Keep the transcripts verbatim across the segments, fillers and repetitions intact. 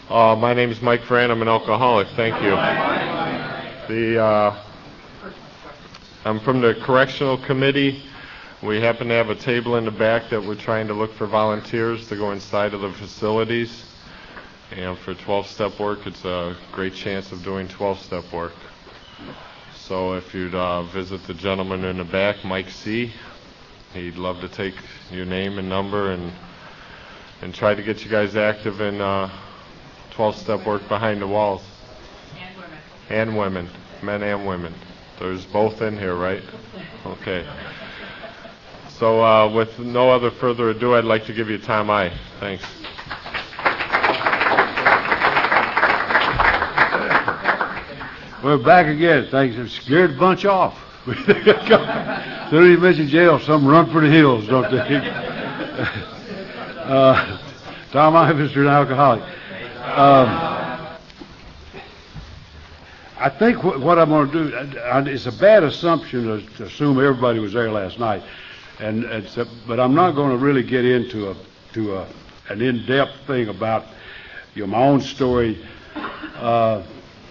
Uh, my name is Mike Fran. I'm an alcoholic. Thank you. The uh, I'm from the Correctional Committee. We happen to have a table in the back that we're trying to look for volunteers to go inside of the facilities. And for twelve-step work, it's a great chance of doing twelve-step work. So if you'd uh, visit the gentleman in the back, Mike C., he'd love to take your name and number and and try to get you guys active in uh, twelve-step work behind the walls. And women. And women. Men and women. There's both in here, right? Okay. So uh, with no other further ado, I'd like to give you Tom I. Thanks. We're back again. Thanks. It scared the bunch off. Soon as you mention jail, some run for the hills, don't they? uh, Tom Iverson, an alcoholic. Um, I think what, what I'm going to do, I, I, it's a bad assumption to, to assume everybody was there last night, and it's a, but I'm not going to really get into a to a, an in-depth thing about you know, my own story. Uh,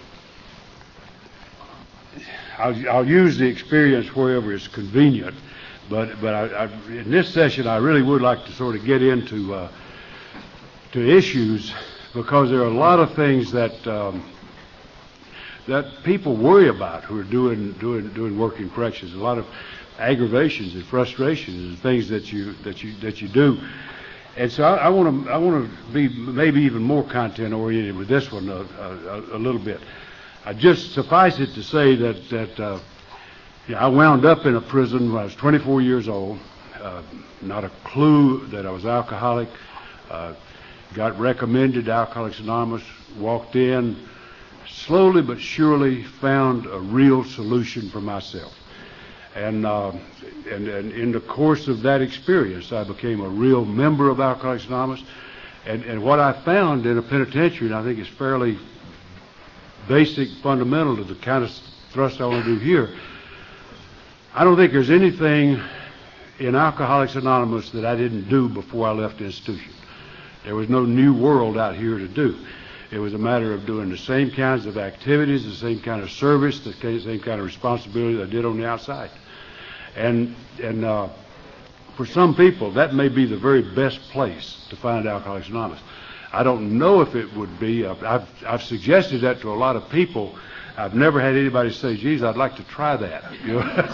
I'll, I'll use the experience wherever it's convenient, but but I, I, in this session I really would like to sort of get into uh, to issues because there are a lot of things that um, that people worry about who are doing doing doing work in corrections. A lot of aggravations and frustrations and things that you that you that you do, and so I want to I want to be maybe even more content oriented with this one a, a, a little bit. I just suffice it to say that that uh, yeah, I wound up in a prison when I was twenty-four years old. Uh, not a clue that I was alcoholic. Uh, got recommended to Alcoholics Anonymous. Walked in. Slowly but surely found a real solution for myself. And, uh, and and in the course of that experience, I became a real member of Alcoholics Anonymous. And and what I found in a penitentiary, and I think it's fairly basic, fundamental to the kind of thrust I want to do here. I don't think there's anything in Alcoholics Anonymous that I didn't do before I left the institution. There was no new world out here to do. It was a matter of doing the same kinds of activities, the same kind of service, the same kind of responsibility that I did on the outside. And and uh, for some people, that may be the very best place to find Alcoholics Anonymous. I don't know if it would be. I've, I've suggested that to a lot of people. I've never had anybody say, geez, I'd like to try that. You know?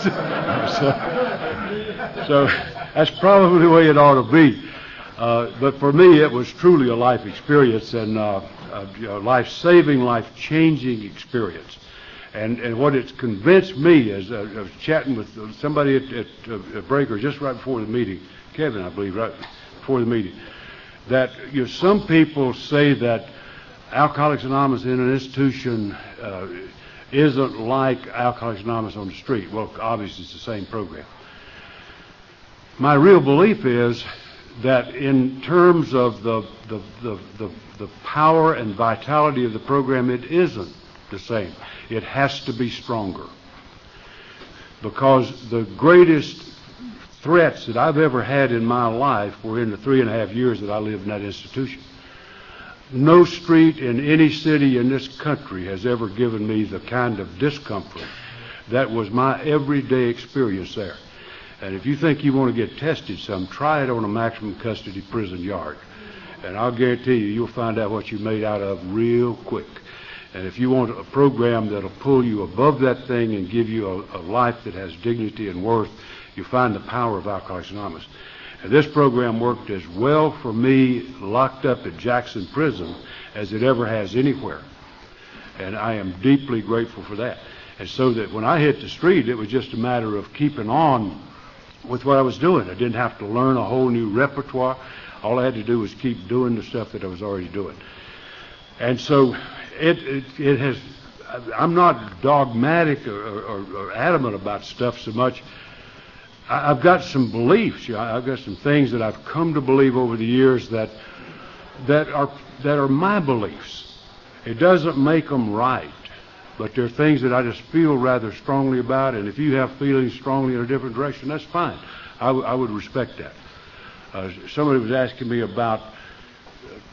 so, so that's probably the way it ought to be. Uh, but for me, it was truly a life experience and uh, a you know, life-saving, life-changing experience. And and what it's convinced me is, uh, I was chatting with somebody at, at uh, Breaker just right before the meeting, Kevin, I believe, right before the meeting, that you know, some people say that Alcoholics Anonymous in an institution uh, isn't like Alcoholics Anonymous on the street. Well, obviously it's the same program. My real belief is that in terms of the the, the, the the power and vitality of the program, it isn't the same. It has to be stronger. Because the greatest threats that I've ever had in my life were in the three and a half years that I lived in that institution. No street in any city in this country has ever given me the kind of discomfort that was my everyday experience there. And if you think you want to get tested some, try it on a maximum custody prison yard. And I'll guarantee you, you'll find out what you're made out of real quick. And if you want a program that'll pull you above that thing and give you a, a life that has dignity and worth, you find the power of Alcoholics Anonymous. And this program worked as well for me locked up at Jackson Prison as it ever has anywhere. And I am deeply grateful for that. And so that when I hit the street, it was just a matter of keeping on with what I was doing. I didn't have to learn a whole new repertoire. All I had to do was keep doing the stuff that I was already doing. And so it it, it has, I'm not dogmatic or, or, or adamant about stuff so much. I, I've got some beliefs. You know, I've got some things that I've come to believe over the years that that are that are my beliefs. It doesn't make them right. But there are things that I just feel rather strongly about, and if you have feelings strongly in a different direction, that's fine. I, w- I would respect that. Uh, somebody was asking me about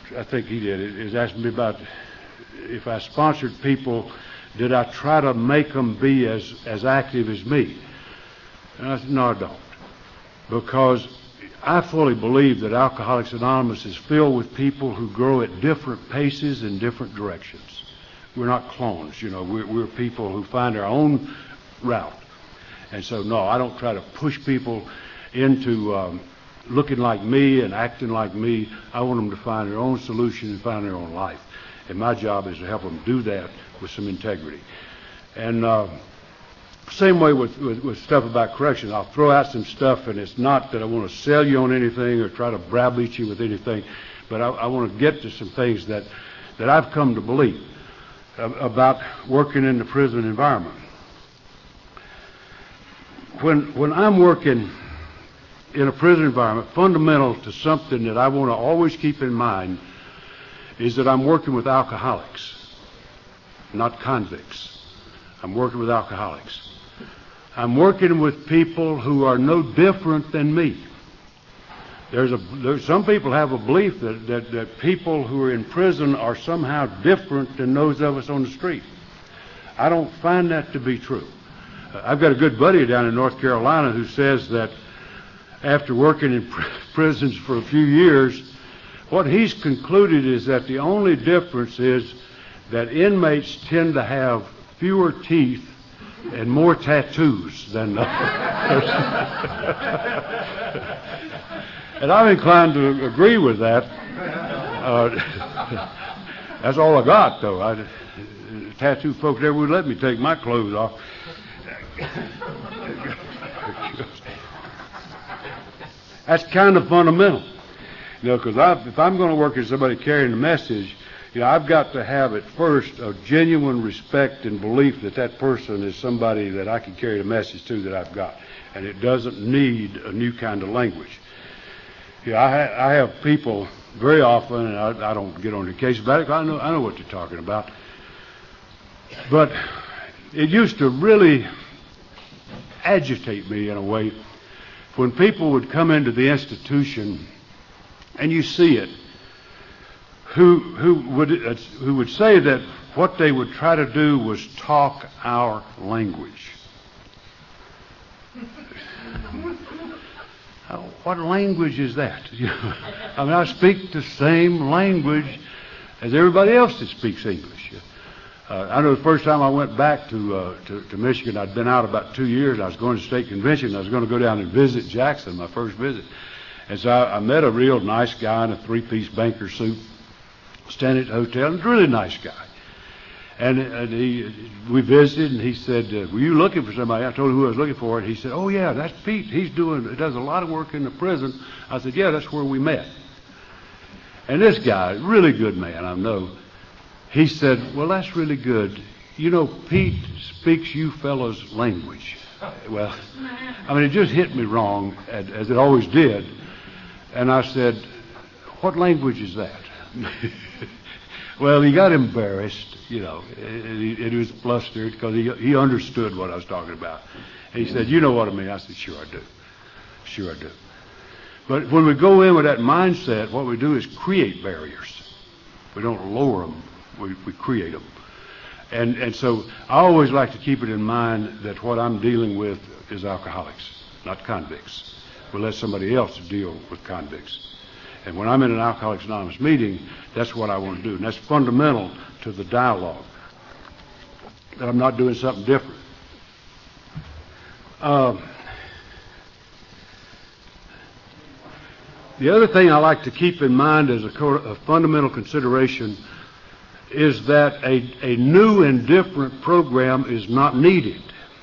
I think he did, is asking me about if I sponsored people, did I try to make them be as, as active as me? And I said, no, I don't. Because I fully believe that Alcoholics Anonymous is filled with people who grow at different paces in different directions. We're not clones, you know. We're, we're people who find our own route. And so, no, I don't try to push people into um, looking like me and acting like me. I want them to find their own solution and find their own life. And my job is to help them do that with some integrity. And uh, same way with, with, with stuff about correction. I'll throw out some stuff, and it's not that I want to sell you on anything or try to browbeat you with anything, but I, I want to get to some things that, that I've come to believe about working in the prison environment. When, when I'm working in a prison environment, fundamental to something that I want to always keep in mind is that I'm working with alcoholics, not convicts. I'm working with alcoholics. I'm working with people who are no different than me. There's a, there's, some people have a belief that, that, that people who are in prison are somehow different than those of us on the street. I don't find that to be true. Uh, I've got a good buddy down in North Carolina who says that after working in pr- prisons for a few years, what he's concluded is that the only difference is that inmates tend to have fewer teeth and more tattoos than others. And I'm inclined to agree with that. Uh, that's all I got, though. I, tattoo folks never would let me take my clothes off. That's kind of fundamental. You know, because if I'm going to work as somebody carrying a message, you know, I've got to have at first a genuine respect and belief that that person is somebody that I can carry the message to that I've got. And it doesn't need a new kind of language. Yeah, I, ha- I have people very often, and I, I don't get on the case about it, I know, I know what you're talking about. But it used to really agitate me in a way when people would come into the institution, and you see it, who, who, would, uh, who would say that what they would try to do was talk our language. What language is that? I mean, I speak the same language as everybody else that speaks English. Uh, I know the first time I went back to, uh, to to Michigan, I'd been out about two years. I was going to state convention. I was going to go down and visit Jackson, my first visit. And so I, I met a real nice guy in a three-piece banker suit, standing at the hotel, and a really nice guy. And, and he, we visited, and he said, uh, were you looking for somebody? I told him who I was looking for, and he said, oh, yeah, that's Pete. He's doing, he does a lot of work in the prison. I said, yeah, that's where we met. And this guy, really good man, I know, he said, well, that's really good. You know, Pete speaks you fellows' language. Well, I mean, it just hit me wrong, as it always did. And I said, what language is that? Well, he got embarrassed, you know, and he, and he was flustered because he, he understood what I was talking about. And he said, you know what I mean? I said, sure I do. Sure I do. But when we go in with that mindset, what we do is create barriers. We don't lower them. We, we create them. And, and so I always like to keep it in mind that what I'm dealing with is alcoholics, not convicts. We'll let somebody else deal with convicts. And when I'm in an Alcoholics Anonymous meeting, that's what I want to do. And that's fundamental to the dialogue, that I'm not doing something different. Uh, the other thing I like to keep in mind as a, co- a fundamental consideration is that a, a new and different program is not needed.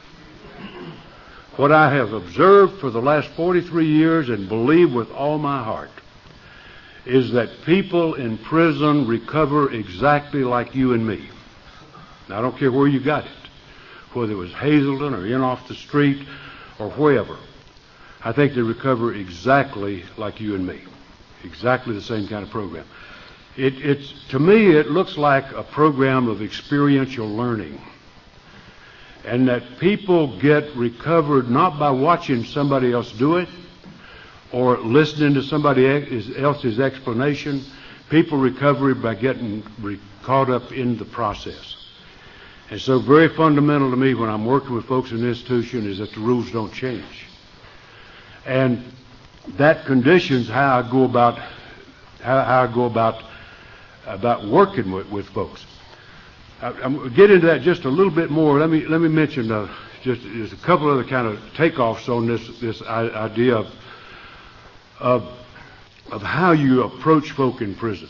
What I have observed for the last forty-three years and believe with all my heart is that people in prison recover exactly like you and me. Now, I don't care where you got it, whether it was Hazelden or in off the street or wherever. I think they recover exactly like you and me, exactly the same kind of program. It, it's, to me, it looks like a program of experiential learning, and that people get recovered not by watching somebody else do it or listening to somebody else's explanation, people recover by getting re- caught up in the process. And so very fundamental to me when I'm working with folks in the institution is that the rules don't change. And that conditions how I go about how, how I go about about working with, with folks. I, I'm gonna get into that just a little bit more. Let me let me mention uh, just, just a couple other kind of takeoffs on this this idea of of of how you approach folk in prison.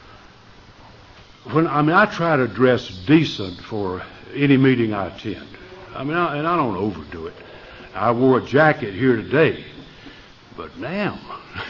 When I mean, I try to dress decent for any meeting I attend. I mean, I, and I don't overdo it. I wore a jacket here today, but damn,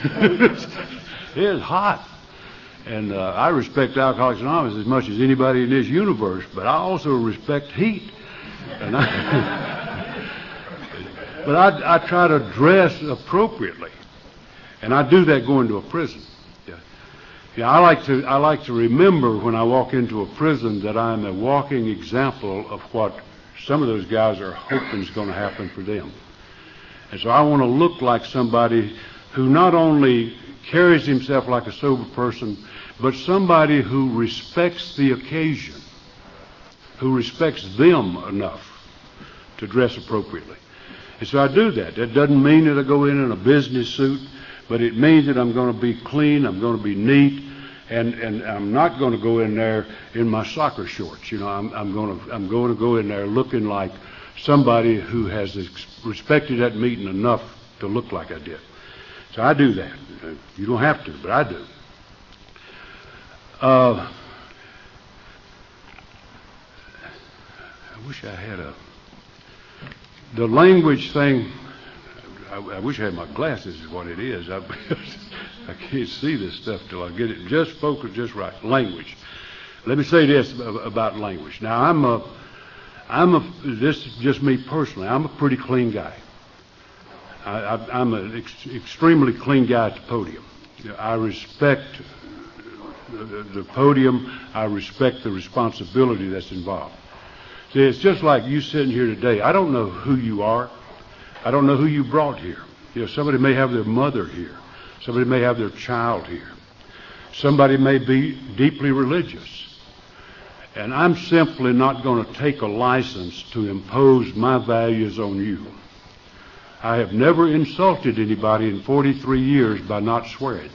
it's hot. And uh, I respect Alcoholics Anonymous as much as anybody in this universe, but I also respect heat. And I, but I, I try to dress appropriately, and I do that going to a prison. Yeah, yeah. I like to I like to remember when I walk into a prison that I'm a walking example of what some of those guys are hoping is going to happen for them. And so I want to look like somebody who not only carries himself like a sober person, but somebody who respects the occasion, who respects them enough to dress appropriately. And so I do that. That doesn't mean that I go in in a business suit, but it means that I'm going to be clean, I'm going to be neat, and, and I'm not going to go in there in my soccer shorts. You know, I'm, I'm going to I'm going to go in there looking like somebody who has ex- respected that meeting enough to look like I did. So I do that. You don't have to, but I do. Uh, I wish I had a... The language thing, I, I wish I had my glasses is what it is. I, I can't see this stuff till I get it just focused just right. Language. Let me say this about language. Now, I'm a... I'm a, this is just me personally, I'm a pretty clean guy. I, I, I'm an ex- extremely clean guy at the podium. I respect the, the podium. I respect the responsibility that's involved. See, it's just like you sitting here today. I don't know who you are. I don't know who you brought here. You know, somebody may have their mother here. Somebody may have their child here. Somebody may be deeply religious. And I'm simply not going to take a license to impose my values on you. I have never insulted anybody in forty-three years by not swearing.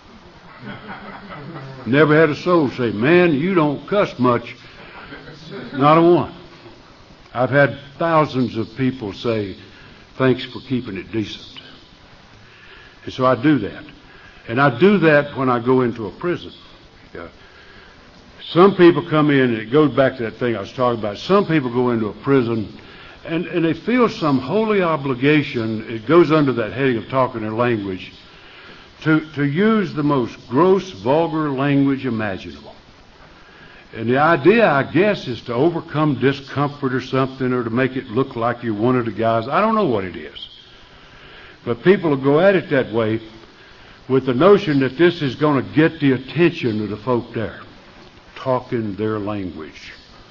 Never had a soul say, man, you don't cuss much. Not a one. I've had thousands of people say, thanks for keeping it decent. And so I do that. And I do that when I go into a prison. Yeah. Some people come in, and it goes back to that thing I was talking about. Some people go into a prison, and, and they feel some holy obligation. It goes under that heading of talking their language, to, to use the most gross, vulgar language imaginable. And the idea, I guess, is to overcome discomfort or something, or to make it look like you're one of the guys. I don't know what it is. But people will go at it that way with the notion that this is going to get the attention of the folk there, talking their language.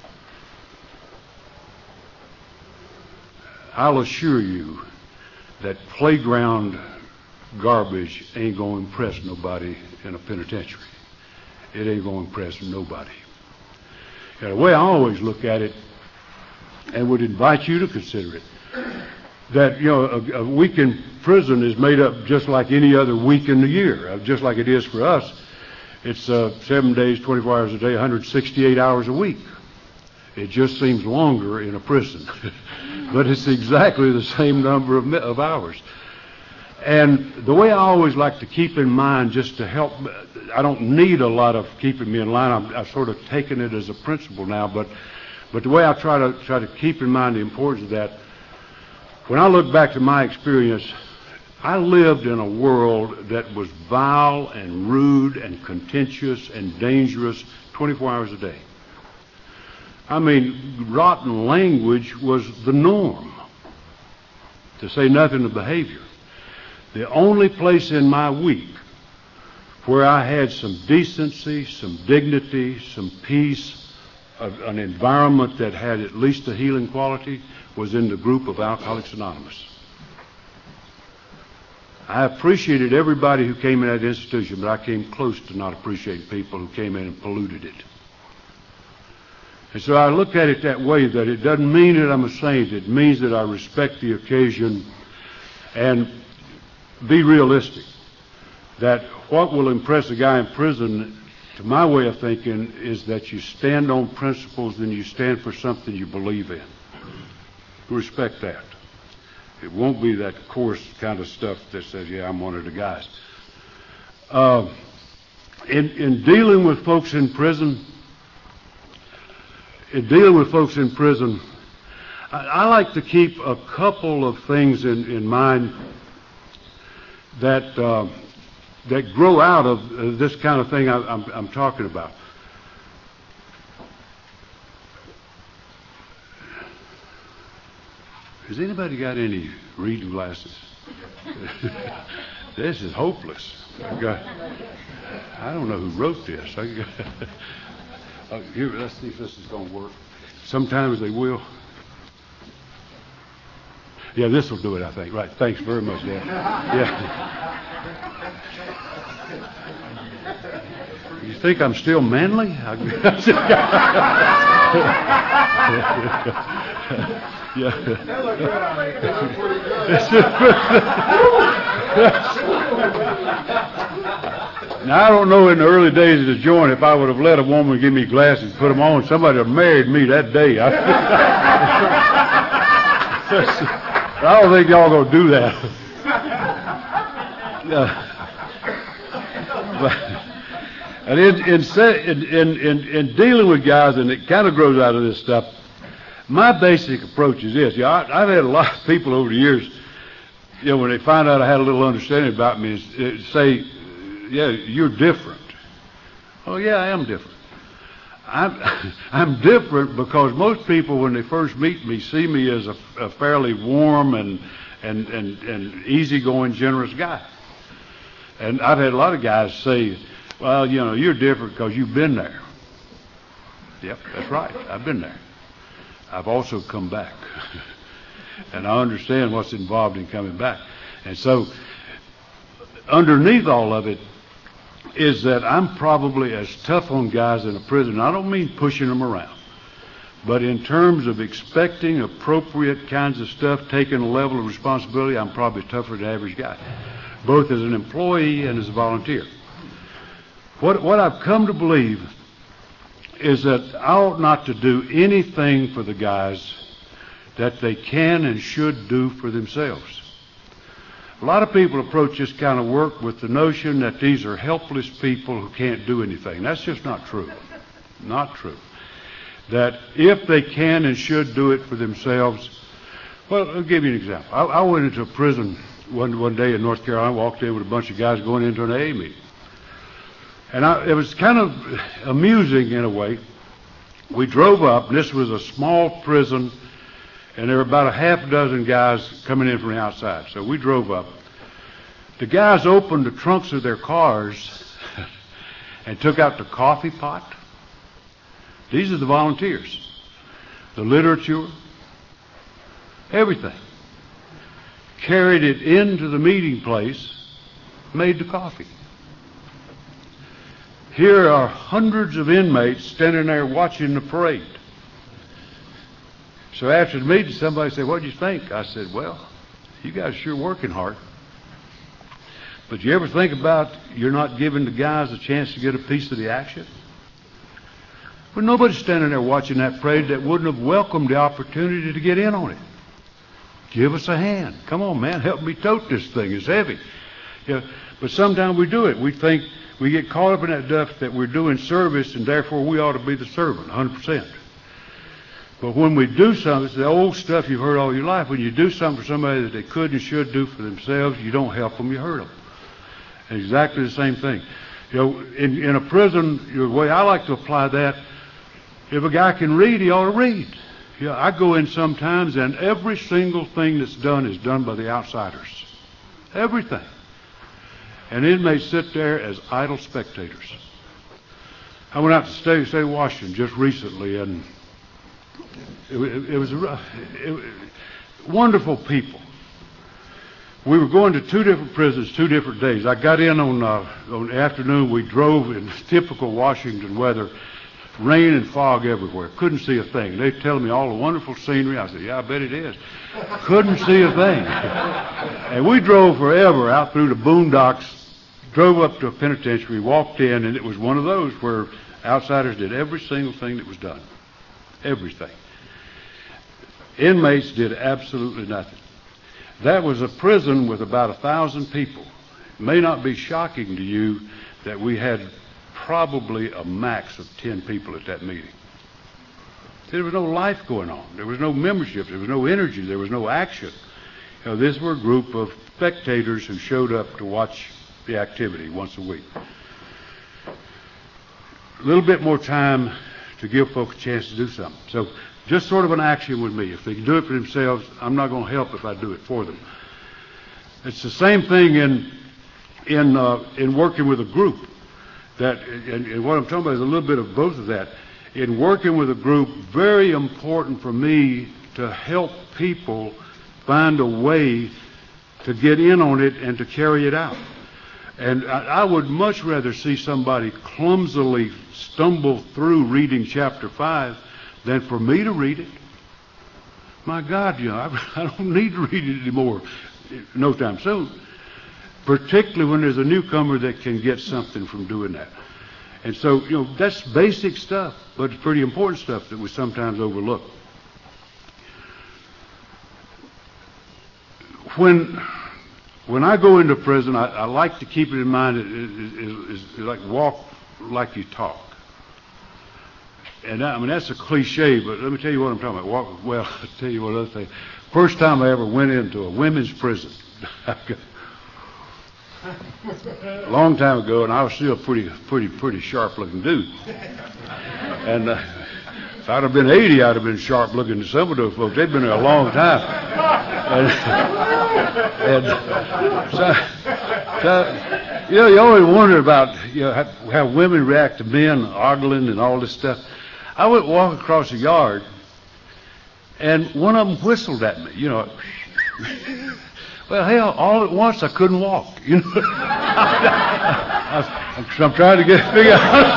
I'll assure you that playground garbage ain't going to impress nobody in a penitentiary. It ain't going to impress nobody. And the way I always look at it, and would invite you to consider it, that, you know, a, a week in prison is made up just like any other week in the year, just like it is for us. It's uh, seven days, twenty-four hours a day, one hundred sixty-eight hours a week. It just seems longer in a prison. But it's exactly the same number of, of hours. And the way I always like to keep in mind, just to help, I don't need a lot of keeping me in line. I'm, I've sort of taken it as a principle now, but but the way I try to try to keep in mind the importance of that, when I look back to my experience, I lived in a world that was vile and rude and contentious and dangerous twenty-four hours a day. I mean, rotten language was the norm, to say nothing of behavior. The only place in my week where I had some decency, some dignity, some peace, an environment that had at least a healing quality, was in the group of Alcoholics Anonymous. I appreciated everybody who came in that institution, but I came close to not appreciating people who came in and polluted it. And so I look at it that way, that it doesn't mean that I'm a saint. It means that I respect the occasion and be realistic. That what will impress a guy in prison, to my way of thinking, is that you stand on principles and you stand for something you believe in. Respect that. It won't be that coarse kind of stuff that says, yeah, I'm one of the guys. Uh, in, in dealing with folks in prison, in dealing with folks in prison, I, I like to keep a couple of things in, in mind that uh, that grow out of uh, this kind of thing I, I'm, I'm talking about. Has anybody got any reading glasses? This is hopeless. I, got, I don't know who wrote this. I got, oh, here, let's see if this is going to work. Sometimes they will. Yeah, this will do it, I think. Right. Thanks very much, Dan. Yeah. You think I'm still manly? Yeah. Now, I don't know in the early days of the joint if I would have let a woman give me glasses and put them on, somebody would have married me that day. I, I don't think y'all going to do that. Uh, but, and in, in, in, in, in dealing with guys, and it kind of grows out of this stuff, my basic approach is this. You know, I, I've had a lot of people over the years, you know, when they find out I had a little understanding about me, is, is say, yeah, you're different. Oh, yeah, I am different. I'm, I'm different because most people, when they first meet me, see me as a, a fairly warm and, and, and, and easygoing, generous guy. And I've had a lot of guys say, well, you know, you're different because you've been there. Yep, that's right. I've been there. I've also come back. And I understand what's involved in coming back. And so, underneath all of it is that I'm probably as tough on guys in a prison. I don't mean pushing them around, but in terms of expecting appropriate kinds of stuff, taking a level of responsibility, I'm probably tougher than the average guy, both as an employee and as a volunteer. What, what I've come to believe is that I ought not to do anything for the guys that they can and should do for themselves. A lot of people approach this kind of work with the notion that these are helpless people who can't do anything. That's just not true. Not true. That if they can and should do it for themselves, well, I'll give you an example. I, I went into a prison one, one day in North Carolina, walked in with a bunch of guys going into an A A meeting. And I, it was kind of amusing in a way. We drove up, and this was a small prison, and there were about a half dozen guys coming in from the outside. So we drove up. The guys opened the trunks of their cars and took out the coffee pot. These are the volunteers. The literature, everything. Carried it into the meeting place, made the coffee. Here are hundreds of inmates standing there watching the parade. So after the meeting, somebody said, "What do you think?" I said, "Well, you guys are sure working hard. But you ever think about you're not giving the guys a chance to get a piece of the action?" Well, nobody's standing there watching that parade that wouldn't have welcomed the opportunity to get in on it. Give us a hand. Come on, man, help me tote this thing. It's heavy. You know, but sometimes we do it. We think we get caught up in that stuff that we're doing service, and therefore we ought to be the servant, one hundred percent. But when we do something, it's the old stuff you've heard all your life. When you do something for somebody that they could and should do for themselves, you don't help them, you hurt them. Exactly the same thing. You know, in, in a prison, the way I like to apply that, if a guy can read, he ought to read. You know, I go in sometimes, and every single thing that's done is done by the outsiders. Everything. And inmates sit there as idle spectators. I went out to state, state of Washington just recently, and It, it, it was a, it, wonderful people. we were going to two different prisons, two different days. I got in on, uh, on the afternoon. We drove in typical Washington weather, rain and fog everywhere. Couldn't see a thing. They telling me all the wonderful scenery. I said, yeah, I bet it is. Couldn't see a thing. And we drove forever out through the boondocks, drove up to a penitentiary, walked in, and it was one of those where outsiders did every single thing that was done. Everything. Inmates did absolutely nothing. That was a prison with about a thousand people. It may not be shocking to you that we had probably a max of ten people at that meeting. There was no life going on. There was no membership. There was no energy. There was no action. You know, this were a group of spectators who showed up to watch the activity once a week. A little bit more time to give folks a chance to do something. So just sort of an action with me. If they can do it for themselves, I'm not going to help if I do it for them. It's the same thing in in uh, in working with a group. That and, and what I'm talking about is a little bit of both of that. In working with a group, very important for me to help people find a way to get in on it and to carry it out. And I, I would much rather see somebody clumsily stumble through reading chapter five than for me to read it. My God, you know, I, I don't need to read it anymore no time soon. Particularly when there's a newcomer that can get something from doing that. And so, you know, that's basic stuff, but it's pretty important stuff that we sometimes overlook. When when I go into prison, I, I like to keep it in mind that it is, is like walk like you talk. And I mean, that's a cliche, but let me tell you what I'm talking about. Walk, well, I'll tell you one other thing. First time I ever went into a women's prison. A long time ago, and I was still a pretty, pretty, pretty sharp-looking dude. And uh, if I'd have been eighty, I'd have been sharp-looking to some of those folks. They'd been there a long time. And, and so, so, you know, you always wonder about, you know, how, how women react to men, ogling and all this stuff. I went walking across the yard, and one of them whistled at me, you know. Well, hell, all at once I couldn't walk, you know. I was, I'm, I'm trying to get figure out.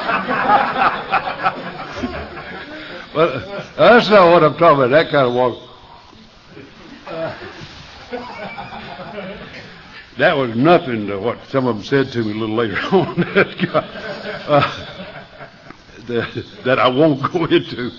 Well, that's not what I'm talking about, that kind of walk. That was nothing to what some of them said to me a little later on. uh, that, that I won't go into.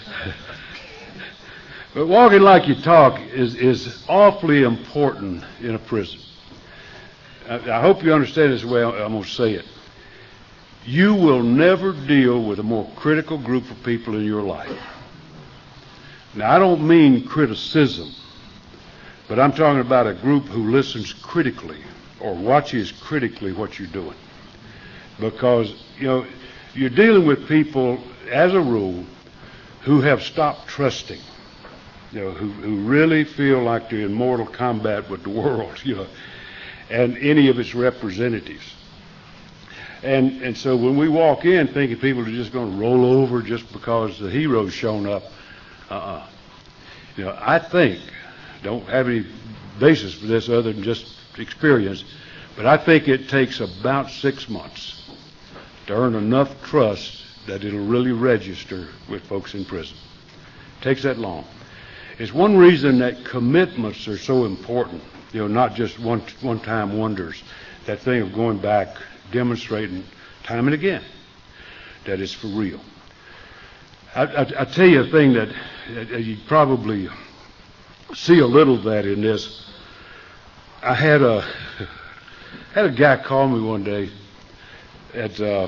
But walking like you talk is, is awfully important in a prison. I, I hope you understand this the way I'm going to say it. You will never deal with a more critical group of people in your life. Now, I don't mean criticism, but I'm talking about a group who listens critically or watches critically what you're doing. Because, you know, you're dealing with people, as a rule, who have stopped trusting. You know, who, who really feel like they're in mortal combat with the world, you know, and any of its representatives. And and so when we walk in thinking people are just going to roll over just because the hero's shown up, uh-uh. You know, I think, don't have any basis for this other than just experience, but I think it takes about six months to earn enough trust that it'll really register with folks in prison. It takes that long. It's one reason that commitments are so important, you know, not just one, one-time wonders. That thing of going back, demonstrating time and again that it's for real. I, I, I tell you a thing that uh, you probably see a little of that in this. I had a had a guy call me one day. At uh,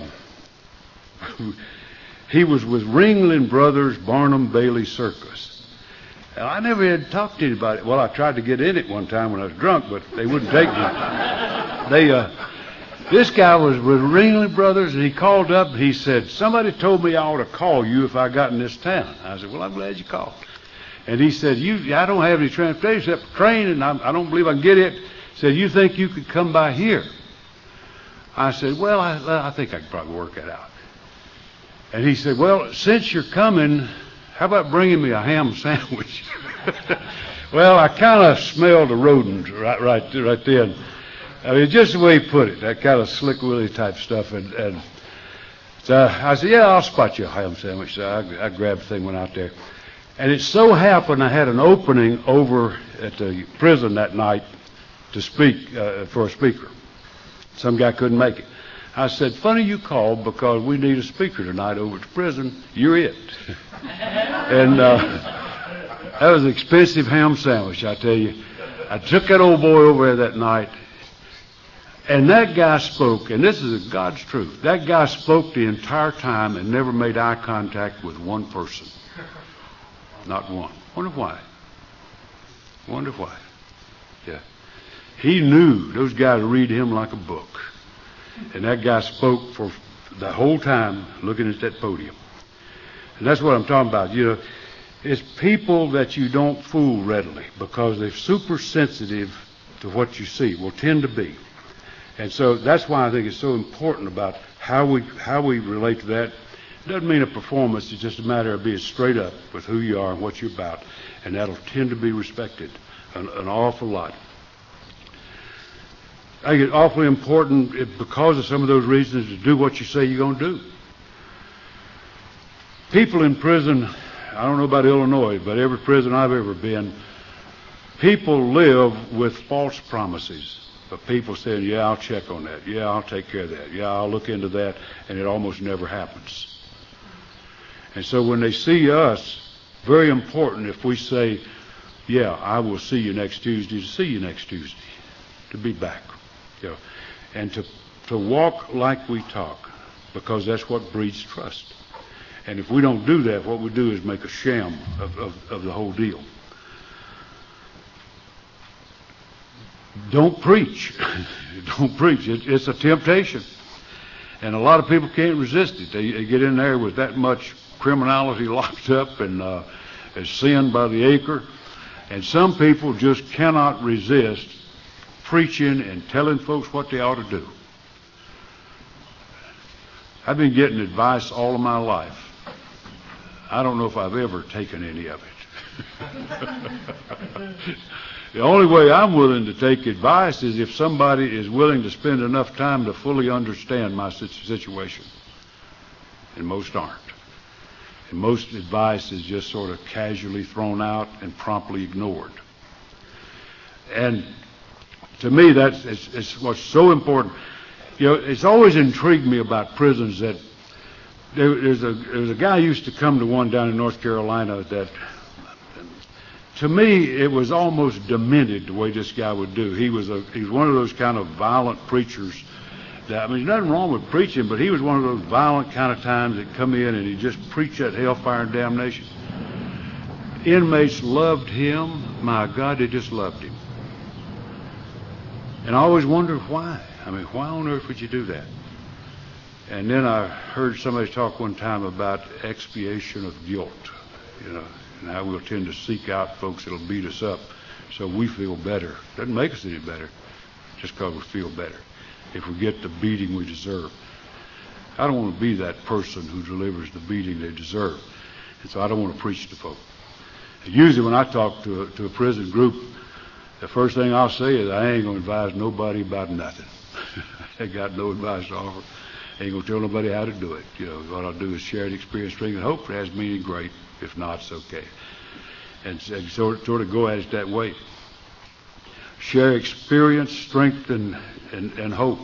he was with Ringling Brothers Barnum Bailey Circus. And I never had talked to anybody. Well, I tried to get in it one time when I was drunk, but they wouldn't take me. They, uh, this guy was with Ringling Brothers, and he called up and he said, somebody told me I ought to call you if I got in this town. I said, well, I'm glad you called. And he said, "You, I don't have any transportation except for train, and I, I don't believe I can get it." He said, "You think you could come by here?" I said, well, I, I think I could probably work that out. And he said, well, since you're coming, how about bringing me a ham sandwich? Well, I kind of smelled a rodent right, right, right then. I mean, just the way he put it, that kind of slick willy type stuff. And, and so I said, yeah, I'll spot you a ham sandwich. So I, I grabbed the thing, went out there. And it so happened I had an opening over at the prison that night to speak, uh, for a speaker. Some guy couldn't make it. I said, funny you called because we need a speaker tonight over at the prison. You're it. and uh, that was an expensive ham sandwich, I tell you. I took that old boy over there that night. And that guy spoke, and this is God's truth. That guy spoke the entire time and never made eye contact with one person. Not one. Wonder why. Wonder why. Yeah. He knew those guys read him like a book. And that guy spoke for the whole time looking at that podium. And that's what I'm talking about. You know, it's people that you don't fool readily because they're super sensitive to what you see, will tend to be. And so that's why I think it's so important about how we how we relate to that. It doesn't mean a performance. It's just a matter of being straight up with who you are and what you're about. And that'll tend to be respected an, an awful lot. I think it's awfully important because of some of those reasons to do what you say you're going to do. People in prison, I don't know about Illinois, but every prison I've ever been, people live with false promises. But people saying, yeah, I'll check on that. Yeah, I'll take care of that. Yeah, I'll look into that. And it almost never happens. And so when they see us, very important if we say, yeah, I will see you next Tuesday, to see you next Tuesday, to be back. You know, and to, to walk like we talk, because that's what breeds trust. And if we don't do that, what we do is make a sham of, of, of the whole deal. Don't preach. Don't preach. It, it's a temptation. And a lot of people can't resist it. They, they get in there with that much criminality locked up and uh, sin by the acre. And some people just cannot resist preaching and telling folks what they ought to do. I've been getting advice all of my life. I don't know if I've ever taken any of it. The only way I'm willing to take advice is if somebody is willing to spend enough time to fully understand my situation. And most aren't. And most advice is just sort of casually thrown out and promptly ignored. And to me, that's it's, it's what's so important. You know, it's always intrigued me about prisons that there, there's a there's a guy who used to come to one down in North Carolina that, to me, it was almost demented the way this guy would do. He was a he was one of those kind of violent preachers. That, I mean, there's nothing wrong with preaching, but he was one of those violent kind of times that come in and he just preached that hellfire and damnation. Inmates loved him. My God, they just loved him. And I always wondered why. I mean, why on earth would you do that? And then I heard somebody talk one time about expiation of guilt, you know, and how we'll tend to seek out folks that'll beat us up so we feel better. Doesn't make us any better, just because we feel better, if we get the beating we deserve. I don't want to be that person who delivers the beating they deserve. And so I don't want to preach to folks. And usually when I talk to a, to a prison group, the first thing I'll say is I ain't going to advise nobody about nothing. I got no advice to offer. Ain't going to tell nobody how to do it. You know, what I'll do is share the experience, strength, and hope. If it has meaning, great. If not, it's okay. And, and sort, sort of go at it that way. Share experience, strength, and, and, and hope.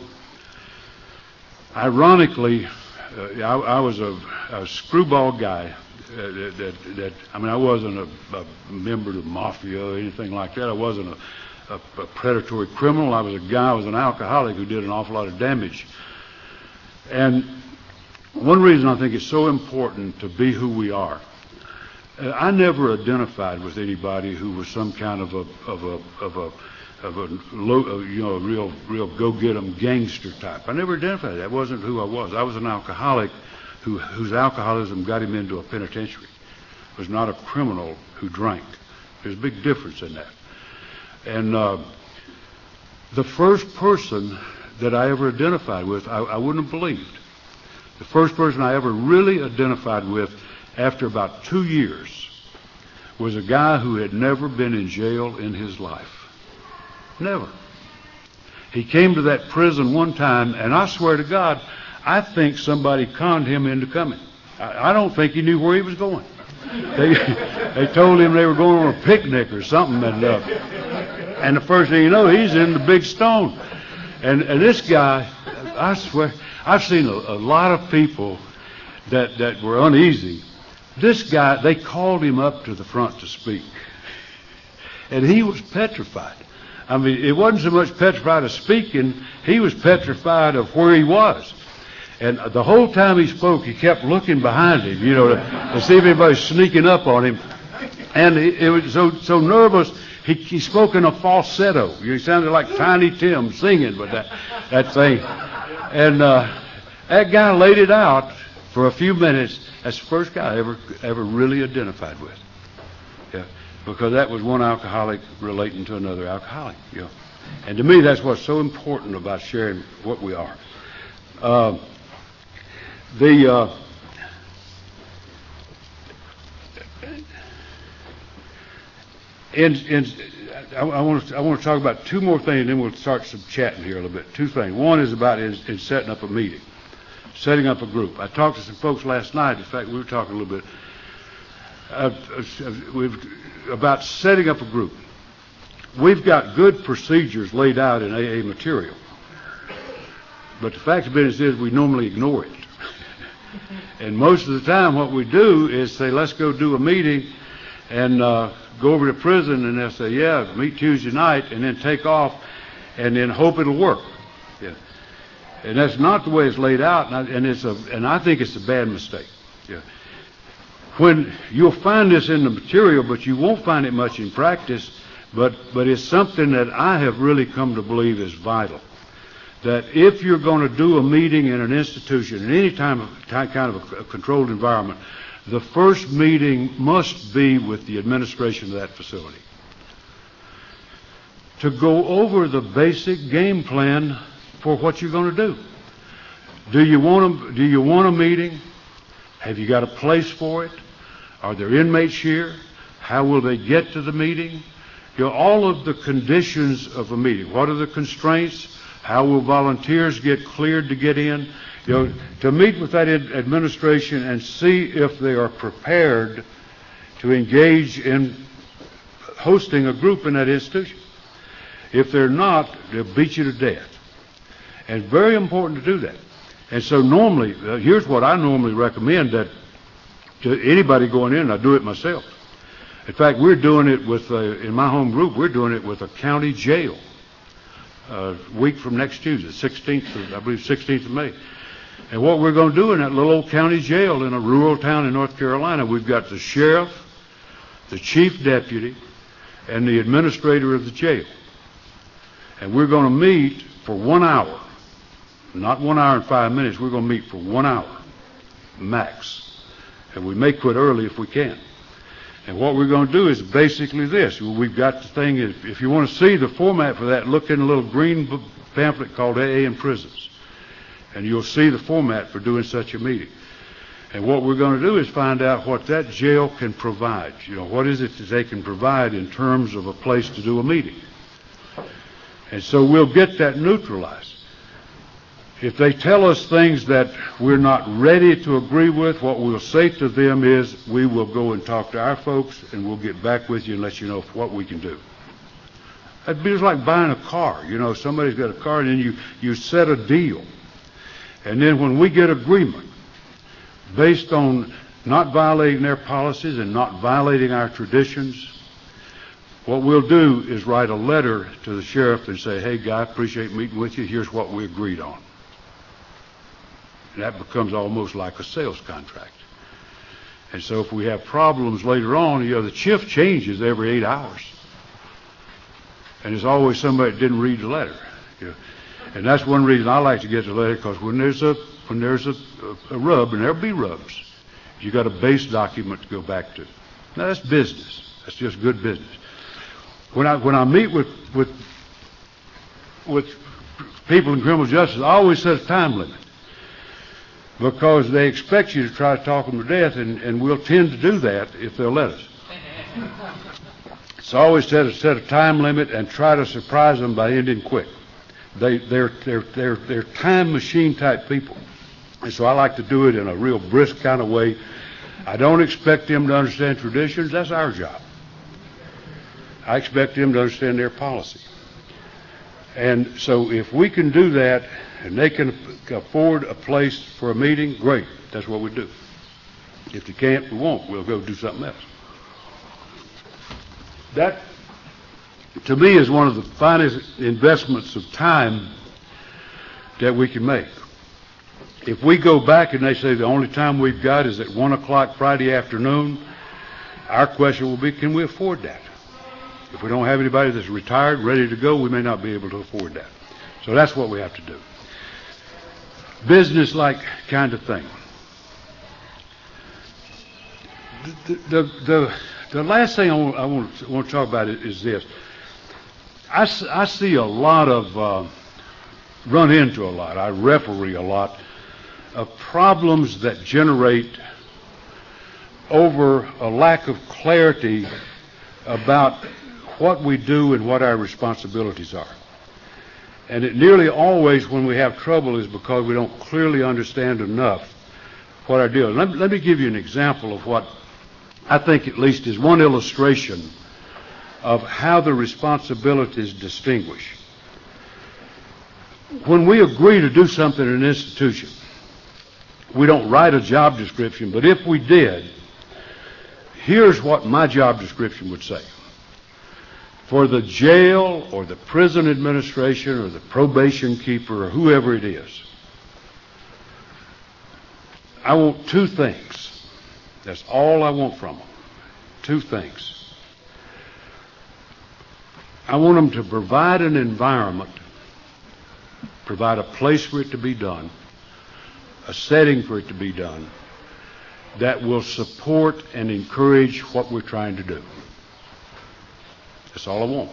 Ironically, uh, I, I was a, a screwball guy. Uh, that, that, that I mean, I wasn't a, a member of the mafia or anything like that. I wasn't a, a, a predatory criminal. I was a guy, I was an alcoholic who did an awful lot of damage. And one reason I think it's so important to be who we are, uh, I never identified with anybody who was some kind of a of a of a of a low, uh, you know, a real real go-get-em gangster type. I never identified. That wasn't who I was. I was an alcoholic who whose alcoholism got him into a penitentiary. Was not a criminal who drank. There's a big difference in that. And uh, the first person that I ever identified with, I, I wouldn't have believed. The first person I ever really identified with after about two years was a guy who had never been in jail in his life. Never. He came to that prison one time, and I swear to God, I think somebody conned him into coming. I, I don't think he knew where he was going. They, they told him they were going on a picnic or something, and, uh, and the first thing you know, he's in the big stone. And, and this guy, I swear, I've seen a, a lot of people that, that were uneasy. This guy, they called him up to the front to speak. And he was petrified. I mean, it wasn't so much petrified of speaking, he was petrified of where he was. And the whole time he spoke, he kept looking behind him, you know, to, to see if anybody's sneaking up on him. And he, it was so so nervous, he, he spoke in a falsetto. He sounded like Tiny Tim singing with that, that thing. And uh, that guy laid it out for a few minutes. That's the first guy I ever, ever really identified with. Yeah, because that was one alcoholic relating to another alcoholic. Yeah. And to me, that's what's so important about sharing what we are. Uh, The uh, in, in, I, I want to I want to talk about two more things, and then we'll start some chatting here a little bit. Two things. One is about in, in setting up a meeting, setting up a group. I talked to some folks last night. In fact, we were talking a little bit uh, we've, about setting up a group. We've got good procedures laid out in A A material, but the fact of the business is we normally ignore it. And most of the time what we do is say, let's go do a meeting and uh, go over to prison, and they'll say, yeah, meet Tuesday night, and then take off and then hope it'll work. Yeah. And that's not the way it's laid out, and I, and, it's a, and I think it's a bad mistake. Yeah. When you'll find this in the material, but you won't find it much in practice, but, but it's something that I have really come to believe is vital. That if you're going to do a meeting in an institution, in any time of, kind of a controlled environment, the first meeting must be with the administration of that facility. To go over the basic game plan for what you're going to do. Do you want a, do you want a meeting? Have you got a place for it? Are there inmates here? How will they get to the meeting? You know, all of the conditions of a meeting. What are the constraints? How will volunteers get cleared to get in? You know, to meet with that administration and see if they are prepared to engage in hosting a group in that institution. If they're not, they'll beat you to death. And it's very important to do that. And so normally, uh, here's what I normally recommend that to anybody going in, I do it myself. In fact, we're doing it with, uh, in my home group, we're doing it with a county jail. A week from next Tuesday, sixteenth, of, I believe sixteenth of May. And what we're going to do in that little old county jail in a rural town in North Carolina, we've got the sheriff, the chief deputy, and the administrator of the jail. And we're going to meet for one hour. Not one hour and five minutes. We're going to meet for one hour, max. And we may quit early if we can. And what we're going to do is basically this. We've got the thing, if, if you want to see the format for that, look in a little green pamphlet called A A in Prisons. And you'll see the format for doing such a meeting. And what we're going to do is find out what that jail can provide. You know, what is it that they can provide in terms of a place to do a meeting. And so we'll get that neutralized. If they tell us things that we're not ready to agree with, what we'll say to them is, we will go and talk to our folks, and we'll get back with you and let you know what we can do. That'd be just like buying a car. You know, somebody's got a car, and then you, you set a deal. And then when we get agreement, based on not violating their policies and not violating our traditions, what we'll do is write a letter to the sheriff and say, hey, guy, appreciate meeting with you. Here's what we agreed on. And that becomes almost like a sales contract. And so if we have problems later on, you know, the shift changes every eight hours. And there's always somebody that didn't read the letter. You know. And that's one reason I like to get the letter, because when there's a when there's a, a, a rub, and there'll be rubs, you got a base document to go back to. Now that's business. That's just good business. When I when I meet with with with people in criminal justice, I always set a time limit, because they expect you to try to talk them to death, and, and we'll tend to do that if they'll let us. It's always set a set a time limit and try to surprise them by ending quick. They, they're, they're, they're, they're time machine type people. And so I like to do it in a real brisk kind of way. I don't expect them to understand traditions. That's our job. I expect them to understand their policy. And so if we can do that and they can afford a place for a meeting, great. That's what we do. If they can't, we won't. We'll go do something else. That, to me, is one of the finest investments of time that we can make. If we go back and they say the only time we've got is at one o'clock Friday afternoon, our question will be, can we afford that? If we don't have anybody that's retired, ready to go, we may not be able to afford that. So that's what we have to do. Business-like kind of thing. The, the, the, the last thing I want, I want, to, want to talk about is this. I, I see a lot of, uh, run into a lot, I referee a lot, of problems that generate over a lack of clarity about what we do and what our responsibilities are. And it nearly always, when we have trouble, is because we don't clearly understand enough what our deal is. Let, let me give you an example of what I think at least is one illustration of how the responsibilities distinguish. When we agree to do something in an institution, we don't write a job description, but if we did, here's what my job description would say. For the jail or the prison administration or the probation keeper or whoever it is, I want two things. That's all I want from them. Two things. I want them to provide an environment, provide a place for it to be done, a setting for it to be done, that will support and encourage what we're trying to do. That's all I want.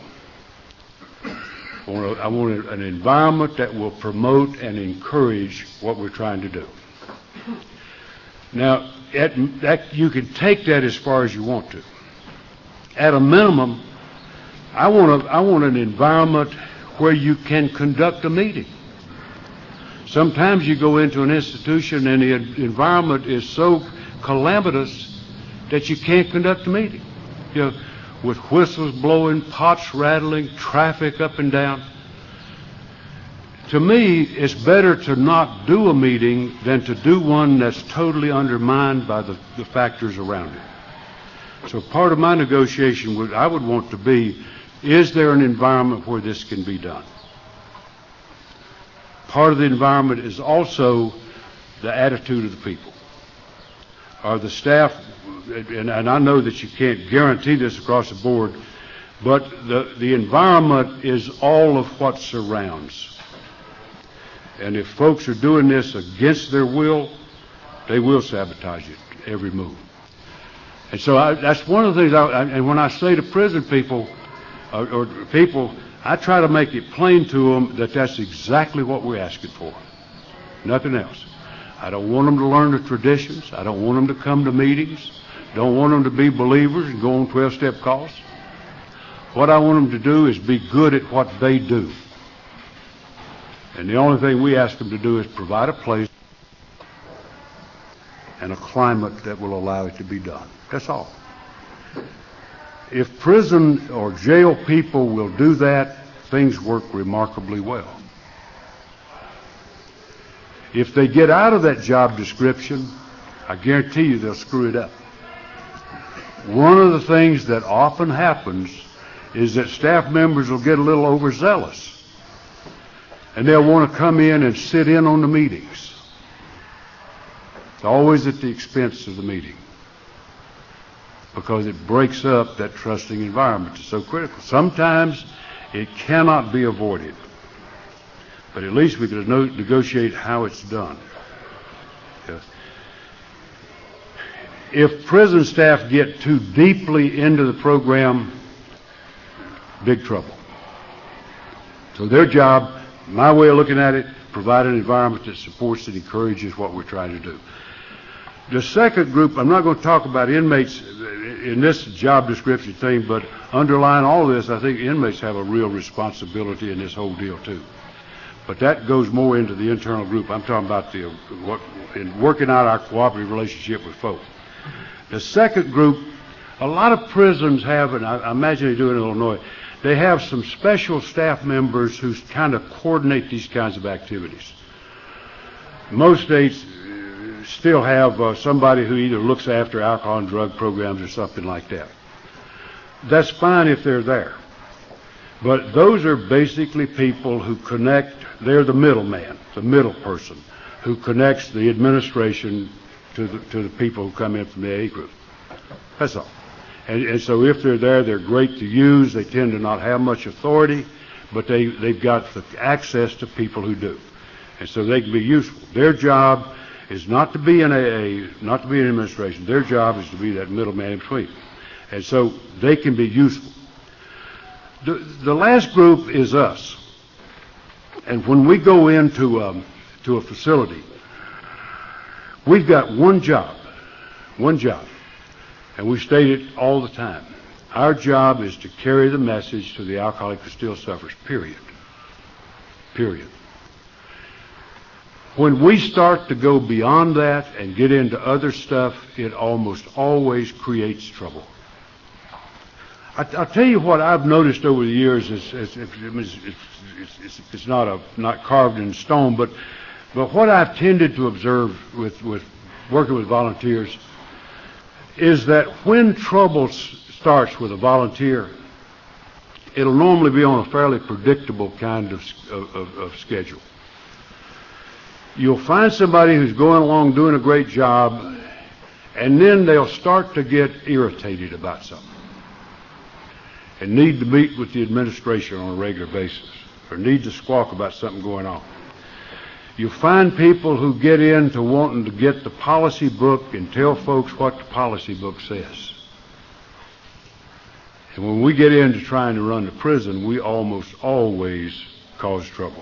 I want, a, I want an environment that will promote and encourage what we're trying to do. Now, at, that, you can take that as far as you want to. At a minimum, I want, a, I want an environment where you can conduct a meeting. Sometimes you go into an institution and the environment is so calamitous that you can't conduct a meeting. You know, with whistles blowing, pots rattling, traffic up and down. To me, it's better to not do a meeting than to do one that's totally undermined by the, the factors around it. So part of my negotiation would, I would want to be, is there an environment where this can be done? Part of the environment is also the attitude of the people. Are the staff, and, and I know that you can't guarantee this across the board, but the, the environment is all of what surrounds. And if folks are doing this against their will, they will sabotage it every move. And so I, that's one of the things, I, and when I say to prison people, or, or people, I try to make it plain to them that that's exactly what we're asking for. Nothing else. I don't want them to learn the traditions. I don't want them to come to meetings. Don't want them to be believers and go on twelve-step calls. What I want them to do is be good at what they do. And the only thing we ask them to do is provide a place and a climate that will allow it to be done. That's all. If prison or jail people will do that, things work remarkably well. If they get out of that job description, I guarantee you they'll screw it up. One of the things that often happens is that staff members will get a little overzealous. And they'll want to come in and sit in on the meetings. It's always at the expense of the meeting, because it breaks up that trusting environment. It's so critical. Sometimes it cannot be avoided, but at least we can negotiate how it's done. If prison staff get too deeply into the program, big trouble. So their job, my way of looking at it, provide an environment that supports and encourages what we're trying to do. The second group, I'm not going to talk about inmates in this job description thing, but underlying all this, I think inmates have a real responsibility in this whole deal too. But that goes more into the internal group. I'm talking about the what in working out our cooperative relationship with folks. The second group, a lot of prisons have, and I, I imagine they do in Illinois, they have some special staff members who kind of coordinate these kinds of activities. Most states still have uh, somebody who either looks after alcohol and drug programs or something like that. That's fine if they're there. But those are basically people who connect, they're the middleman, the middle person, who connects the administration to the, to the people who come in from the A A group. That's all. And, and so if they're there, they're great to use. They tend to not have much authority, but they, they've got the access to people who do. And so they can be useful. Their job is not to be in A A, not to be in administration. Their job is to be that middleman in between. And so they can be useful. The, the last group is us. And when we go into um, to a facility, we've got one job, one job, and we state it all the time. Our job is to carry the message to the alcoholic who still suffers, period. Period. When we start to go beyond that and get into other stuff, it almost always creates trouble. I, I'll tell you what I've noticed over the years is, is, is, is, is, is it's not a not carved in stone, but but what I've tended to observe with, with working with volunteers is that when trouble s- starts with a volunteer, it'll normally be on a fairly predictable kind of, of, of schedule. You'll find somebody who's going along doing a great job, and then they'll start to get irritated about something and need to meet with the administration on a regular basis or need to squawk about something going on. You'll find people who get into wanting to get the policy book and tell folks what the policy book says. And when we get into trying to run the prison, we almost always cause trouble.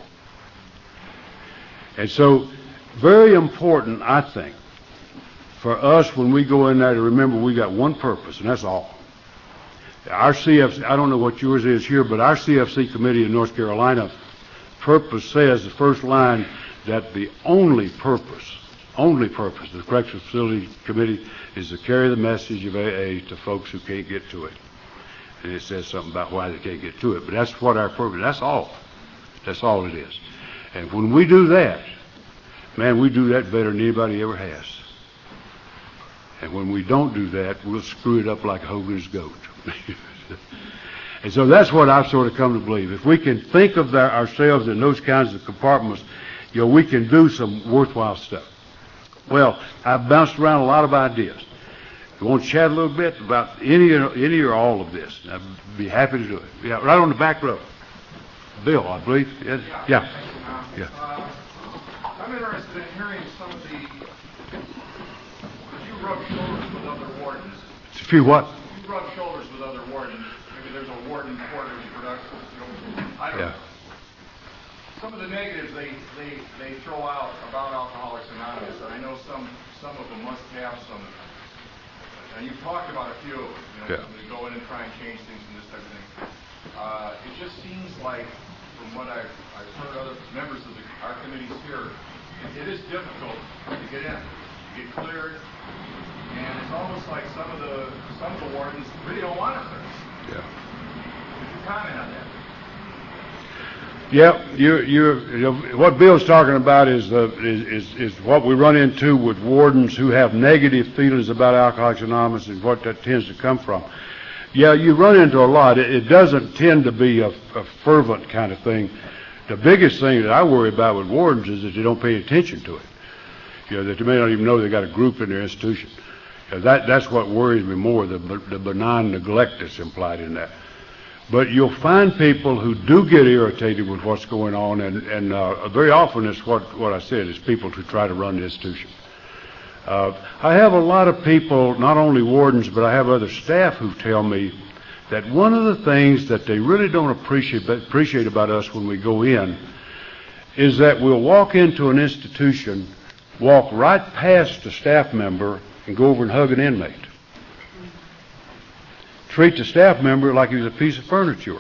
And so, very important, I think, for us when we go in there to remember we got one purpose, and that's all. Our C F C, I don't know what yours is here, but our C F C committee in North Carolina purpose says, the first line, that the only purpose, only purpose of the Correctional Facility Committee is to carry the message of A A to folks who can't get to it. And it says something about why they can't get to it, but that's what our purpose, that's all. That's all it is. And when we do that, man, we do that better than anybody ever has. And when we don't do that, we'll screw it up like Hogan's goat. And so that's what I've sort of come to believe. If we can think of the, ourselves in those kinds of compartments, you know, we can do some worthwhile stuff. Well, I've bounced around a lot of ideas. You want to chat a little bit about any, any or all of this? I'd be happy to do it. Yeah, right on the back row. Bill, I believe. Yes? Yeah. Yeah. Uh, I'm interested in hearing some of the. You rub shoulders with other wardens. It's a few what? You rub shoulders with other wardens. Maybe there's a warden quarters production. You know, I don't Yeah. know. Some of the negatives they, they, they throw out about Alcoholics Anonymous, and I know some some of them must have some. And you've talked about a few of them. You know, Yeah. they go in and try and change things and this type of thing. Uh, it just seems like, from what I've, I've heard other members of the, our committees here, it, it is difficult to get in, to get cleared, and it's almost like some of the some of the wardens really don't want it there. Yeah. Could you comment on that? Yeah, you, you, you know, what Bill's talking about is, uh, is, is, is what we run into with wardens who have negative feelings about Alcoholics Anonymous and what that tends to come from. Yeah, you run into a lot. It, it doesn't tend to be a, a fervent kind of thing. The biggest thing that I worry about with wardens is that they don't pay attention to it. You know, that they may not even know they got a group in their institution. You know, that, that's what worries me more, the, the benign neglect that's implied in that. But you'll find people who do get irritated with what's going on, and, and uh, very often it's what, what I said, is people who try to run the institution. Uh, I have a lot of people, not only wardens, but I have other staff who tell me that one of the things that they really don't appreciate, appreciate about us when we go in is that we'll walk into an institution, walk right past a staff member, and go over and hug an inmate. treat the staff member like he was a piece of furniture.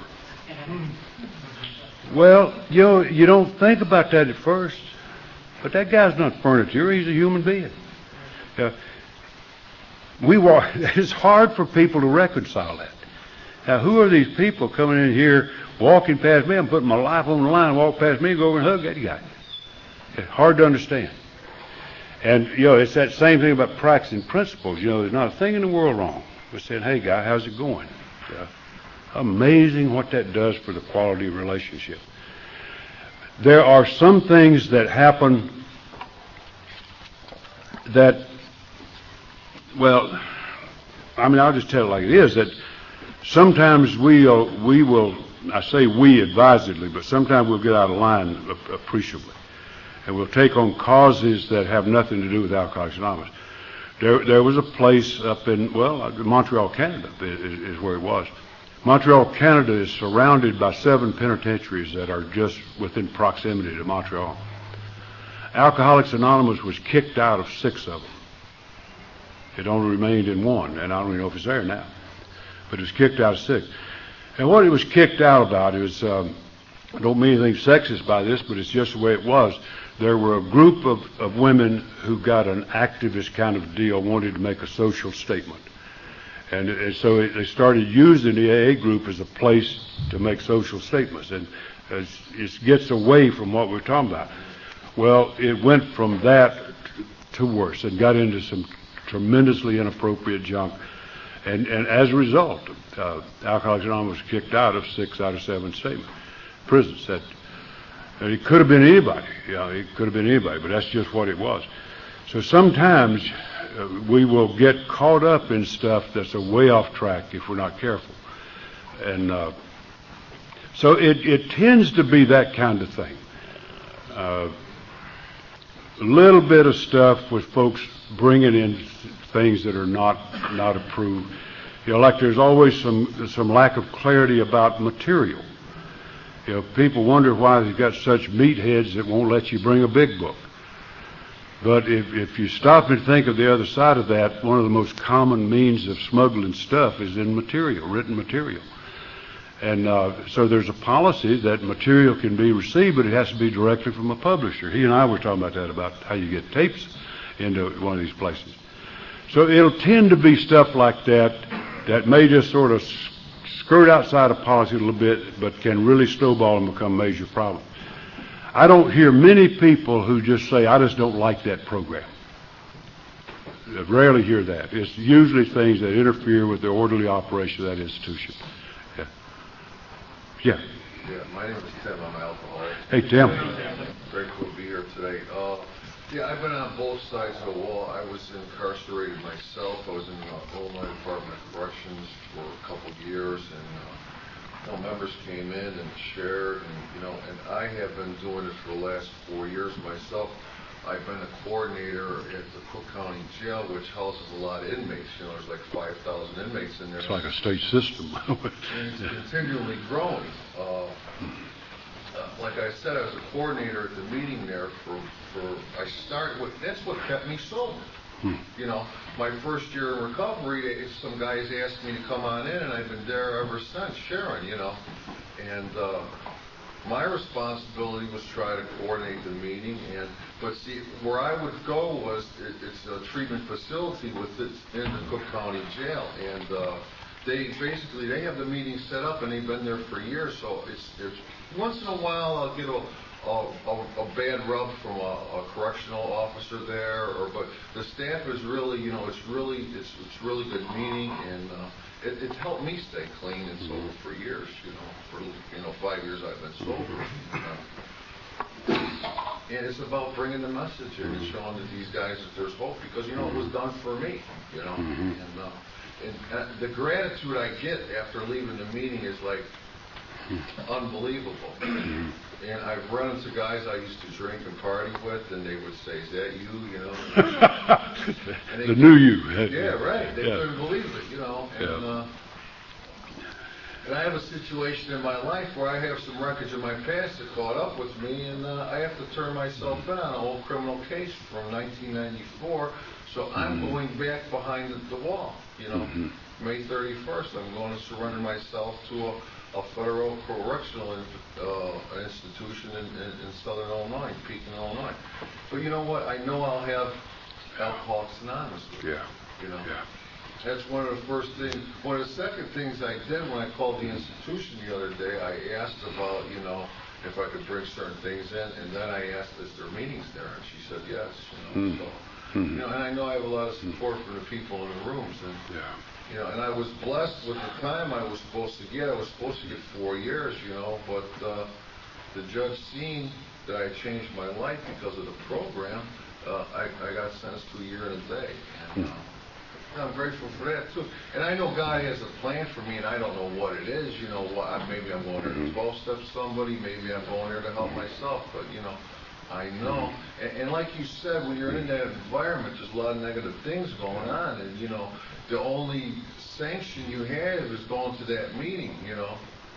Well, you know, you don't think about that at first, but that guy's not furniture. He's a human being. Uh, we walk, it's hard for people to reconcile that. Now, who are these people coming in here, walking past me? I'm putting my life on the line, walk past me, go over and hug that guy. It's hard to understand. And, you know, it's that same thing about practicing principles. You know, there's not a thing in the world wrong with saying, hey, guy, how's it going? Yeah. Amazing what that does for the quality of relationship. There are some things that happen that, well, I mean, I'll just tell it like it is, that sometimes we, uh, we will, I say we advisedly, but sometimes we'll get out of line appreciably. And we'll take on causes that have nothing to do with Alcoholics Anonymous. There, there was a place up in, well, Montreal, Canada is, is where it was. Montreal, Canada is surrounded by seven penitentiaries that are just within proximity to Montreal. Alcoholics Anonymous was kicked out of six of them. It only remained in one, and I don't even know if it's there now. But it was kicked out of six. And what it was kicked out about is, um, I don't mean anything sexist by this, but it's just the way it was. There were a group of, of women who got an activist kind of deal, wanted to make a social statement. And, and so it, they started using the A A group as a place to make social statements. And as it gets away from what we're talking about. Well, it went from that to worse and got into some tremendously inappropriate junk. And, and as a result, uh, Alcoholics Anonymous was kicked out of six out of seven statements. Prisons. That, and it could have been anybody. You know, it could have been anybody, but that's just what it was. So sometimes uh, we will get caught up in stuff that's a way off track if we're not careful. And uh, so it, it tends to be that kind of thing. Uh, a little bit of stuff with folks bringing in things that are not not approved. You know, like there's always some some lack of clarity about material. You know, people wonder why they've got such meatheads that won't let you bring a big book. But if, if you stop and think of the other side of that, one of the most common means of smuggling stuff is in material, written material. And uh, so there's a policy that material can be received, but it has to be directly from a publisher. He and I were talking about that, about how you get tapes into one of these places. So it'll tend to be stuff like that that may just sort of skirt outside of policy a little bit, but can really snowball and become major problems. I don't hear many people who just say, I just don't like that program. I rarely hear that. It's usually things that interfere with the orderly operation of that institution. Yeah. Yeah. Yeah, my name is Tim. I'm an alcoholic. Hey, Tim. Very cool to be here today. Uh, yeah, I've been on both sides of the wall. I was incarcerated myself. I was in the Illinois Department of Corrections for a couple of years, and uh, you know, members came in and shared, and you know, and I have been doing it for the last four years myself. I've been a coordinator at the Cook County Jail, which houses a lot of inmates. You know, there's like five thousand inmates in there. It's like a state system. And it's continually growing. Uh, uh, like I said, I was a coordinator at the meeting there for, for I started with, that's what kept me sober. Hmm. You know, my first year in recovery, some guys asked me to come on in, and I've been there ever since, sharing, you know. And uh, my responsibility was try to coordinate the meeting, and but see, where I would go was it, it's a treatment facility within the Cook County Jail, and uh, they basically they have the meeting set up, and they've been there for years. So it's, it's once in a while I'll get a a, a, a bad rub from a, a correctional officer there, or but the staff is really, you know, it's really it's it's really good meeting, and uh, it, it's helped me stay clean and sober for years. You know, for you know five years I've been sober. Uh, And it's about bringing the message in and showing that these guys that there's hope, because you know it was done for me, you know. Mm-hmm. And, uh, and uh, the gratitude I get after leaving the meeting is like unbelievable. Mm-hmm. And I've run into guys I used to drink and party with, and they would say, "Is that you?" You know. And they, the new you. Yeah, right. They yeah. couldn't believe it, you know. And, yeah. uh, And I have a situation in my life where I have some wreckage in my past that caught up with me, and uh, I have to turn myself in on an old criminal case from nineteen ninety-four So I'm going back behind the, the wall, you know. Mhm. May thirty-first, I'm going to surrender myself to a, a federal correctional in, uh, institution in, in, in southern Illinois, Pekin, Illinois. But you know what? I know I'll have Alcoholics Anonymous with me, Yeah. you know. Yeah. That's one of the first things. One of the second things I did when I called the institution the other day, I asked about, you know, if I could bring certain things in, and then I asked, is there meetings there? And she said yes, you know. Mm. So, Mhm. you know, and I know I have a lot of support from the people in the rooms, and Yeah. you know, and I was blessed with the time I was supposed to get. I was supposed to get four years, you know, but uh, the judge seen that I changed my life because of the program. Uh, I, I got sentenced to a year and a day. And, uh, and I'm grateful for that, too. And I know God has a plan for me, and I don't know what it is. You know, what, maybe I'm going there to twelve-step somebody. Maybe I'm going there to help myself. But, you know, I know. And, and like you said, when you're in that environment, there's a lot of negative things going on. And, you know, the only sanction you have is going to that meeting, you know.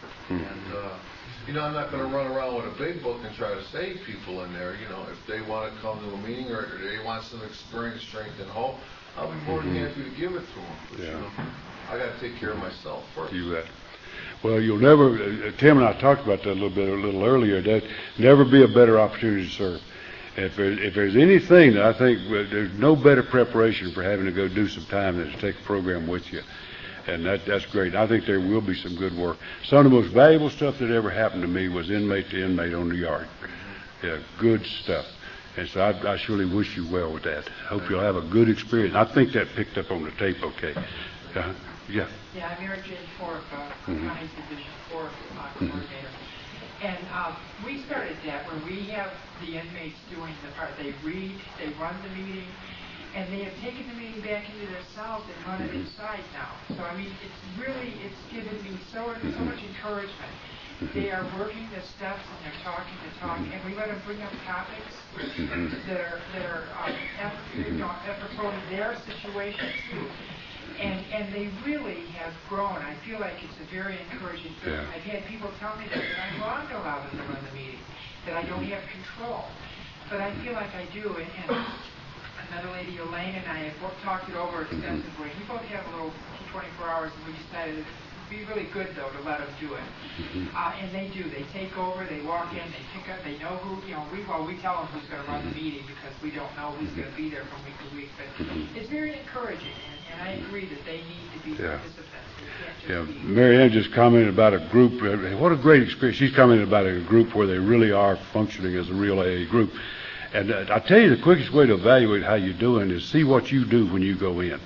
And, uh, you know, I'm not going to run around with a big book and try to save people in there. You know, if they want to come to a meeting or they want some experience, strength, and hope, I'll be more than happy to give it to them. But, Yeah. you know, I got to take care of myself first. You bet. Well, you'll never, uh, Tim and I talked about that a little bit, a little earlier, that never be a better opportunity to serve. If, there, if there's anything that I think, uh, there's no better preparation for having to go do some time than to take a program with you. And that, that's great. I think there will be some good work. Some of the most valuable stuff that ever happened to me was inmate to inmate on the yard. Yeah, good stuff. And so I, I surely wish you well with that. Hope you'll have a good experience. I think that picked up on the tape okay. Uh, yeah. Yeah, I'm Mary Jane Fork, uh, Mhm. County Division Four uh, coordinator. And uh, we started that where we have the inmates doing the part. They read, they run the meeting, and they have taken the meeting back into their cells and run it inside now. So I mean, it's really, it's given me so so much encouragement. They are working the steps and they're talking the talk, and we let them bring up topics that are that are um, ap- you know, apropos to their situation too. And and they really have grown. I feel like it's a very encouraging thing. Yeah. I've had people tell me that, that I'm wrong to allow them to run the meeting, that I don't have control. But I feel like I do. And, and another lady, Elaine, and I have both talked it over extensively. We both have a little twenty-four hours, and we decided it'd be really good, though, to let them do it. Uh, and they do. They take over. They walk in. They pick up. They know who, you know, we, well, we tell them who's going to run the meeting because we don't know who's going to be there from week to week. But it's very encouraging. And I agree that they need to be Yeah. participants. They Yeah, can't just be... Mary Ann just commented about a group. uh, What a great experience. She's commented about a group where they really are functioning as a real A A group. And uh, I tell you, the quickest way to evaluate how you're doing is see what you do when you go in.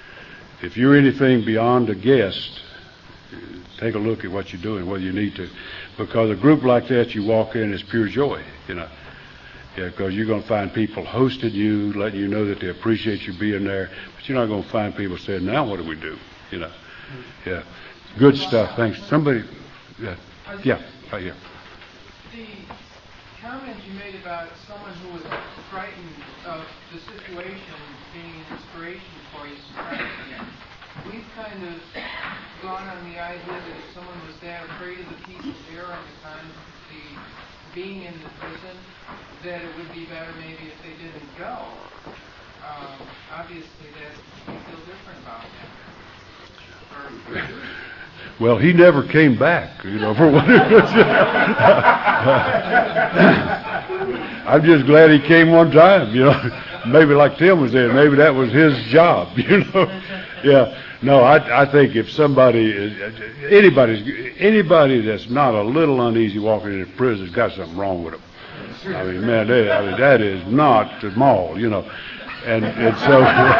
If you're anything beyond a guest, uh, take a look at what you're doing, whether you need to. Because a group like that, you walk in, it's pure joy, you know. Yeah, because you're going to find people hosting you, letting you know that they appreciate you being there. But you're not going to find people saying, now what do we do? You know. Yeah. Good stuff. Thanks. Somebody, yeah, yeah, right here. The comment you made about someone who was frightened of the situation being an inspiration for you starting again. We've kind of gone on the idea that if someone was that afraid of the people there on the con, the being in the prison, that it would be better maybe if they didn't go. Um, obviously, that you feel different about that. Or, Well, he never came back, you know, for what it was. I'm just glad he came one time, you know. Maybe like Tim was saying, maybe that was his job, you know. Yeah. No, I, I think if somebody, anybody, anybody that's not a little uneasy walking into prison has got something wrong with them. I mean, man, they, I mean, that is not the mall, you know. And, and so,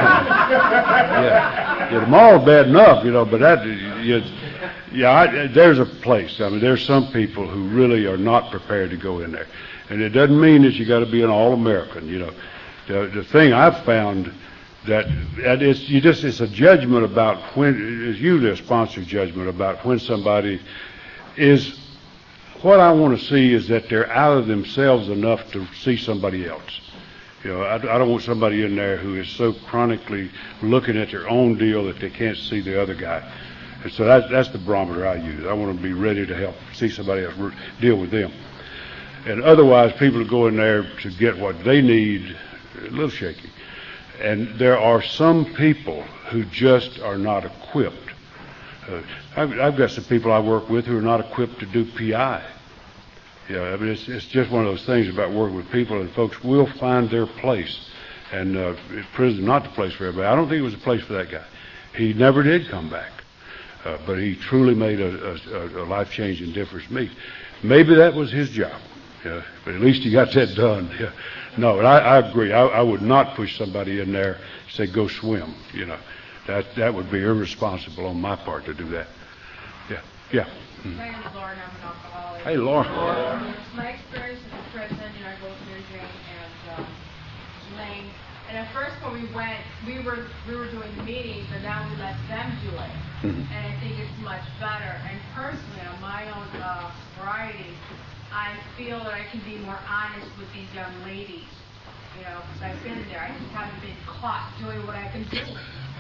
yeah, yeah, the mall's bad enough, you know, but that, it's, yeah, I, there's a place. I mean, there's some people who really are not prepared to go in there. And it doesn't mean that you got to be an all-American, you know. The, the thing I've found that, that it's, you just, it's a judgment about when, it's usually a sponsored judgment about when somebody is, what I want to see is that they're out of themselves enough to see somebody else. You know, I, I don't want somebody in there who is so chronically looking at their own deal that they can't see the other guy. And so that, that's the barometer I use. I want to be ready to help see somebody else deal with them. And otherwise, people go in there to get what they need, a little shaky. And there are some people who just are not equipped. Uh, I've, I've got some people I work with who are not equipped to do P I. Yeah, I mean, it's, it's just one of those things about working with people, and folks will find their place. And uh, prison not the place for everybody. I don't think it was a place for that guy. He never did come back, uh, but he truly made a, a, a life-changing difference to me. Maybe that was his job, yeah, but at least he got that done. Yeah. No, and I, I agree. I, I would not push somebody in there and say, go swim. You know, that that would be irresponsible on my part to do that. Yeah, yeah. Mm. My name is Lauren. I'm an alcoholic. Hey, Lauren. Um, my experience in the prison, you know, I go with Mary Jane and um, Lane. And at first when we went, we were we were doing the meetings, and now we let them do it. Mm-hmm. And I think it's much better. And personally, on my own uh, sobriety, I feel that I can be more honest with these young ladies, you know, because I've been there. I just haven't been caught doing what I've been doing.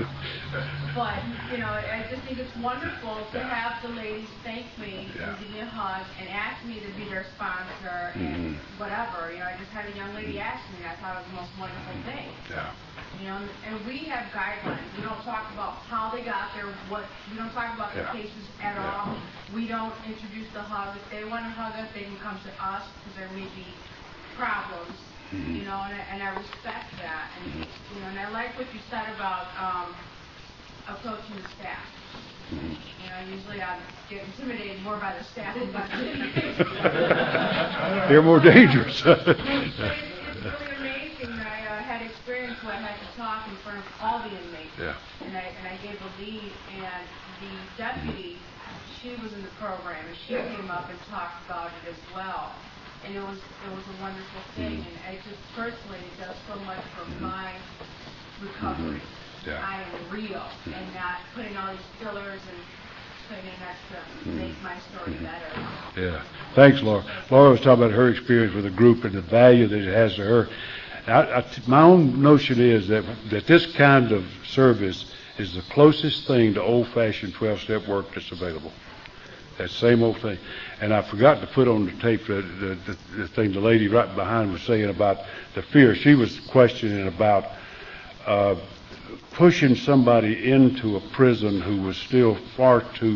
But, you know, I just think it's wonderful to have the ladies thank me and give me a hug and ask me to be their sponsor and mm-hmm. whatever. You know, I just had a young lady ask me, and I thought it was the most wonderful thing. Yeah. You know, and we have guidelines. We don't talk about how they got there, what, we don't talk about yeah. the cases at yeah. all. We don't introduce the hug. If they want to hug us, they can come to us because there may be problems, mm-hmm. you know, and I, and I respect that. And, mm-hmm. you know, and I like what you said about um, approaching the staff. Mm-hmm. You know, usually I get intimidated more by the staff than by the inmates. They're more dangerous. It's really amazing that I uh, had experience where I had to talk in front of all the inmates. Yeah. And I and I gave a lead, and the deputy, she was in the program, and she came up and talked about it as well. And it was it was a wonderful thing, and I just personally it does so much for my recovery. Yeah. I am real, and not putting all these fillers and putting in extra to make my story better. Yeah. Thanks, Laura. Laura was talking about her experience with the group and the value that it has to her. I, I, my own notion is that that this kind of service is the closest thing to old-fashioned twelve-step work that's available. That same old thing. And I forgot to put on the tape the, the, the, the thing the lady right behind was saying about the fear. She was questioning about uh, pushing somebody into a prison who was still far too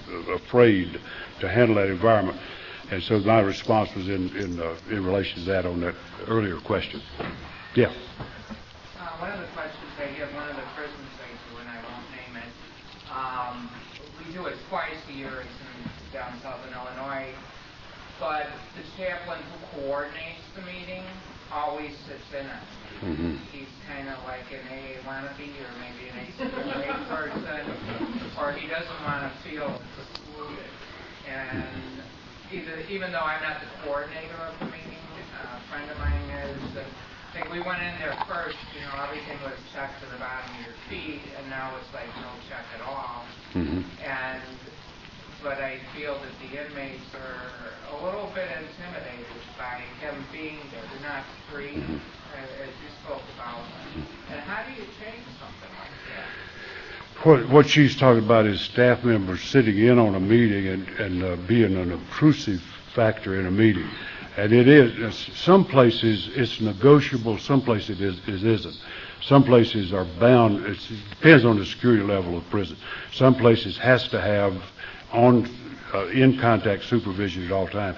afraid to handle that environment. And so my response was in in, uh, in relation to that on that earlier question. Yeah. Uh, one of the questions I get, one of the prison things, and I won't name it, um, we do it twice a year. It's in down south in Illinois. But the chaplain who coordinates the meeting always sits in it. Mm-hmm. He's kind of like an A A wannabe, or maybe an A C W A person, or he doesn't want to feel excluded. And either, even though I'm not the coordinator of the meeting, uh, a friend of mine is, and I think we went in there first, you know, everything was checked to the bottom of your feet, and now it's like no check at all. Mm-hmm. And but I feel that the inmates are a little bit intimidated by him being there. They're not free, as you spoke about. And how do you change something like that? What, what she's talking about is staff members sitting in on a meeting and, and uh, being an obtrusive factor in a meeting. And it is, some places it's negotiable, some places it, is, it isn't. Some places are bound, it's, it depends on the security level of prison. Some places has to have on uh, in contact supervision at all times.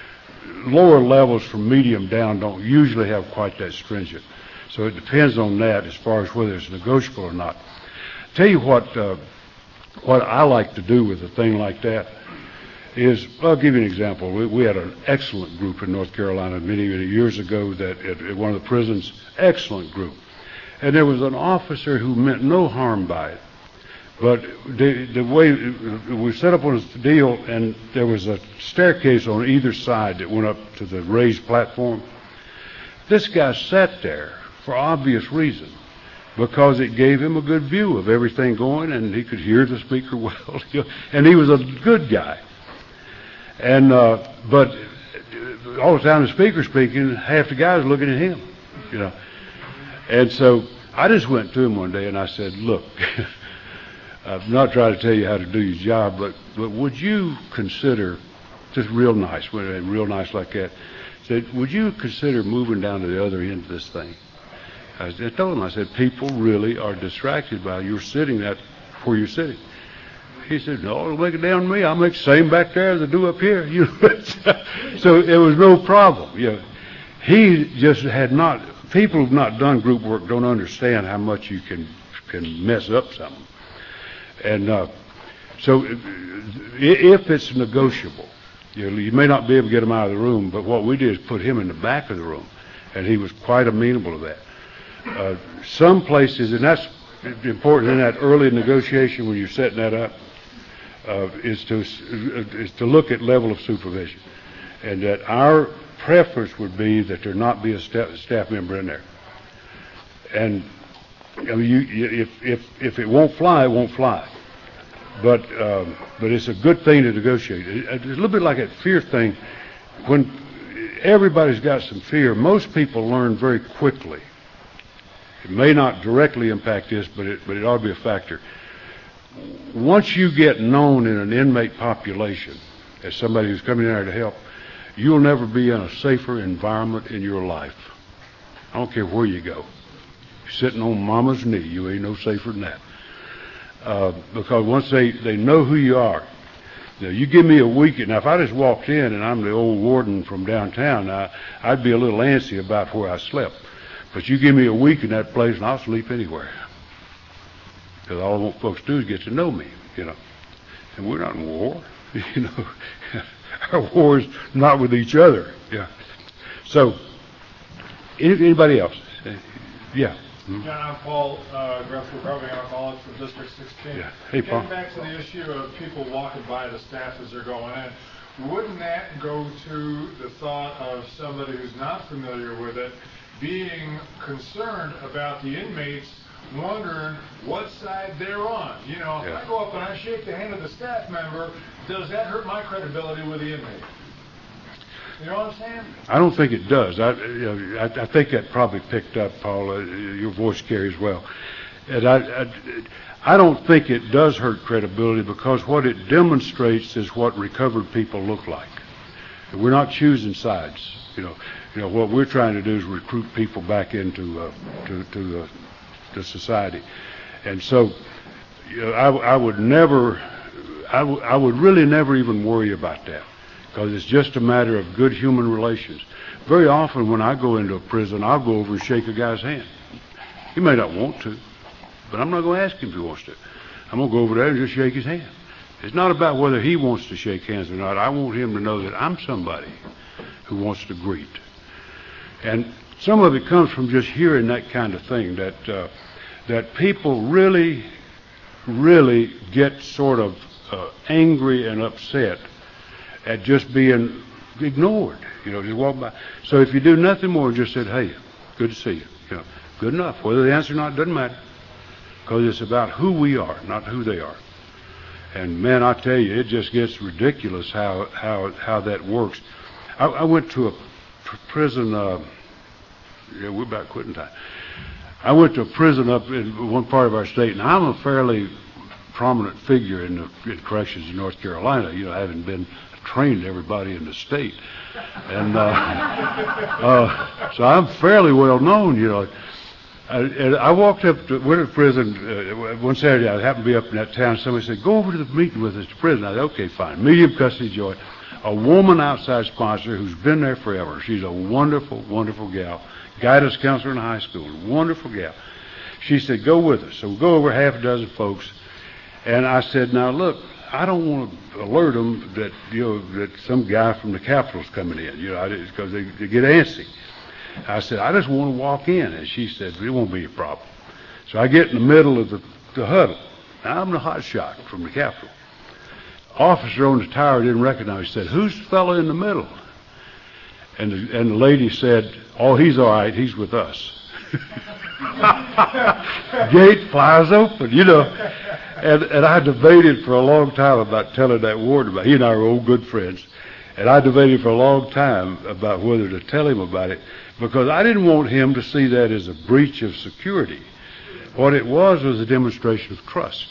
Lower levels from medium down don't usually have quite that stringent. So it depends on that as far as whether it's negotiable or not. Tell you what uh, what I like to do with a thing like that is, I'll give you an example. We, we had an excellent group in North Carolina many, many years ago that at, at one of the prisons, excellent group. And there was an officer who meant no harm by it. But the, the way we set up on a deal, and there was a staircase on either side that went up to the raised platform. This guy sat there for obvious reason, because it gave him a good view of everything going, and he could hear the speaker well, and he was a good guy. And uh, but all the time the speaker's speaking, half the guys looking at him, you know. And so I just went to him one day and I said, "Look." I'm not trying to tell you how to do your job, but, but would you consider, just real nice, real nice like that, said, would you consider moving down to the other end of this thing? I told him, I said, people really are distracted by you're sitting that where you're sitting. He said, no, it'll make it down to me. I'll make the same back there as I do up here. You know, so it was no problem. You know, he just had not, people who've not done group work don't understand how much you can, can mess up something. And uh, so if it's negotiable, you know, you may not be able to get him out of the room, but what we did is put him in the back of the room, and he was quite amenable to that. Uh, some places, and that's important in that early negotiation when you're setting that up, uh, is to is to look at level of supervision, and that our preference would be that there not be a staff, staff member in there. And I mean, you, you, if if if it won't fly, it won't fly. But um, but it's a good thing to negotiate. It, it's a little bit like that fear thing. When everybody's got some fear, most people learn very quickly. It may not directly impact this, but it, but it ought to be a factor. Once you get known in an inmate population as somebody who's coming in there to help, you'll never be in a safer environment in your life. I don't care where you go. You're sitting on mama's knee, you ain't no safer than that. Uh, because once they, they know who you are, now you give me a week, now if I just walked in and I'm the old warden from downtown, I, I'd be a little antsy about where I slept. But you give me a week in that place and I'll sleep anywhere. Because all I want folks to do is get to know me, you know. And we're not in war, you know. Our war is not with each other, yeah. So, any, anybody else? Uh, yeah. John, I'm Paul uh, Graf, recovering alcoholic from District sixteen. Yeah. Hey, Paul. Getting back to the issue of people walking by the staff as they're going in, wouldn't that go to the thought of somebody who's not familiar with it being concerned about the inmates wondering what side they're on? You know, Yeah. if I go up and I shake the hand of the staff member, does that hurt my credibility with the inmate? You know what I'm saying? I don't think it does. I, you know, I, I think that probably picked up, Paul. Uh, your voice carries well. And I, I, I don't think it does hurt credibility because what it demonstrates is what recovered people look like. We're not choosing sides. You know, you know what we're trying to do is recruit people back into uh, to to, uh, to society. And so, you know, I, I would never, I, w- I would really never even worry about that. Because it's just a matter of good human relations. Very often when I go into a prison, I'll go over and shake a guy's hand. He may not want to, but I'm not going to ask him if he wants to. I'm going to go over there and just shake his hand. It's not about whether he wants to shake hands or not. I want him to know that I'm somebody who wants to greet. And some of it comes from just hearing that kind of thing, that uh, that people really, really get sort of uh, angry and upset at just being ignored, you know, just walk by. So if you do nothing more, just said, hey, good to see you, you know, good enough. Whether the answer or not doesn't matter, because it's about who we are, not who they are. And man, I tell you, it just gets ridiculous how how how that works. I, I went to a pr- prison. Uh, yeah, we're about quitting time. I went to a prison up in one part of our state, and I'm a fairly prominent figure in the in corrections in North Carolina. You know, having been trained everybody in the state, and uh, uh, so I'm fairly well known, you know. I, and I walked up to went to prison uh, one Saturday. I happened to be up in that town. Somebody said, "Go over to the meeting with us to prison." I said, "Okay, fine." Medium custody joint. A woman outside sponsor who's been there forever. She's a wonderful, wonderful gal. Guidance counselor in high school. Wonderful gal. She said, "Go with us." So we go over half a dozen folks, and I said, "Now look, I don't want to alert them that, you know, that some guy from the Capitol's coming in, you know, because they, they get antsy." I said, "I just want to walk in." And she said, "It won't be a problem." So I get in the middle of the, the huddle. Now, I'm the hot shot from the Capitol. Officer on the tower didn't recognize me. He said, "Who's the fellow in the middle?" And the, and the lady said, "Oh, he's all right. He's with us." Gate flies open, you know. And, and I debated for a long time about telling that warden about it. He and I are old good friends. And I debated for a long time about whether to tell him about it, because I didn't want him to see that as a breach of security. What it was was a demonstration of trust.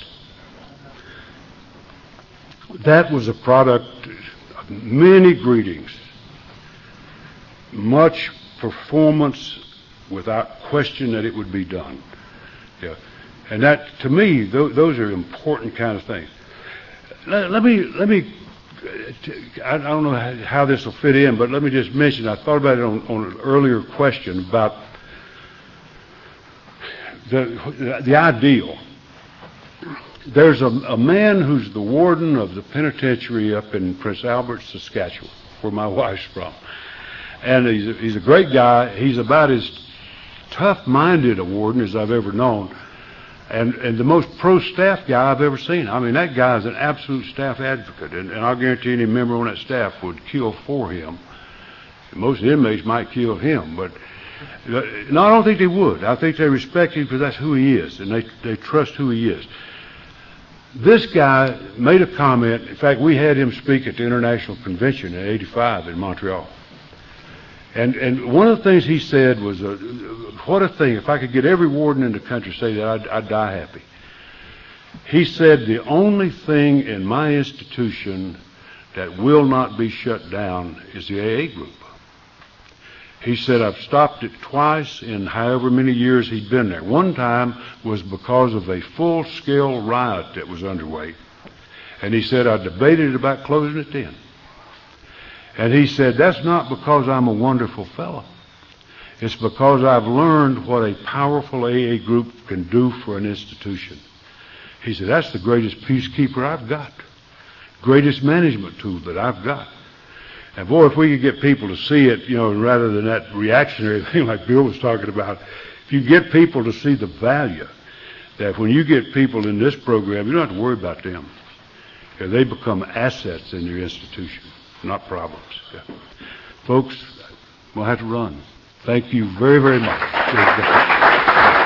That was a product of many greetings, much performance without question that it would be done. Yeah. And that, to me, th- those are important kind of things. Let, let me, let me, I don't know how, how this will fit in, but let me just mention, I thought about it on, on an earlier question about the, the ideal. There's a, a man who's the warden of the penitentiary up in Prince Albert, Saskatchewan, where my wife's from. And he's a, he's a great guy. He's about as tough-minded a warden as I've ever known. And, and the most pro-staff guy I've ever seen. I mean, that guy is an absolute staff advocate. And, and I'll guarantee any member on that staff would kill for him. Most inmates might kill him, but no, I don't think they would. I think they respect him because that's who he is, and they, they trust who he is. This guy made a comment. In fact, we had him speak at the International Convention in eighty-five in Montreal. And and one of the things he said was, uh, what a thing, if I could get every warden in the country to say that, I'd, I'd die happy. He said, the only thing in my institution that will not be shut down is the A A group. He said, I've stopped it twice in however many years he'd been there. One time was because of a full-scale riot that was underway. And he said, I debated about closing it then. And he said, that's not because I'm a wonderful fellow. It's because I've learned what a powerful A A group can do for an institution. He said, that's the greatest peacekeeper I've got. Greatest management tool that I've got. And boy, if we could get people to see it, you know, rather than that reactionary thing like Bill was talking about, if you get people to see the value, that when you get people in this program, you don't have to worry about them. Yeah, they become assets in your institution, not problems. Yeah. Folks, we'll have to run. Thank you very, very much.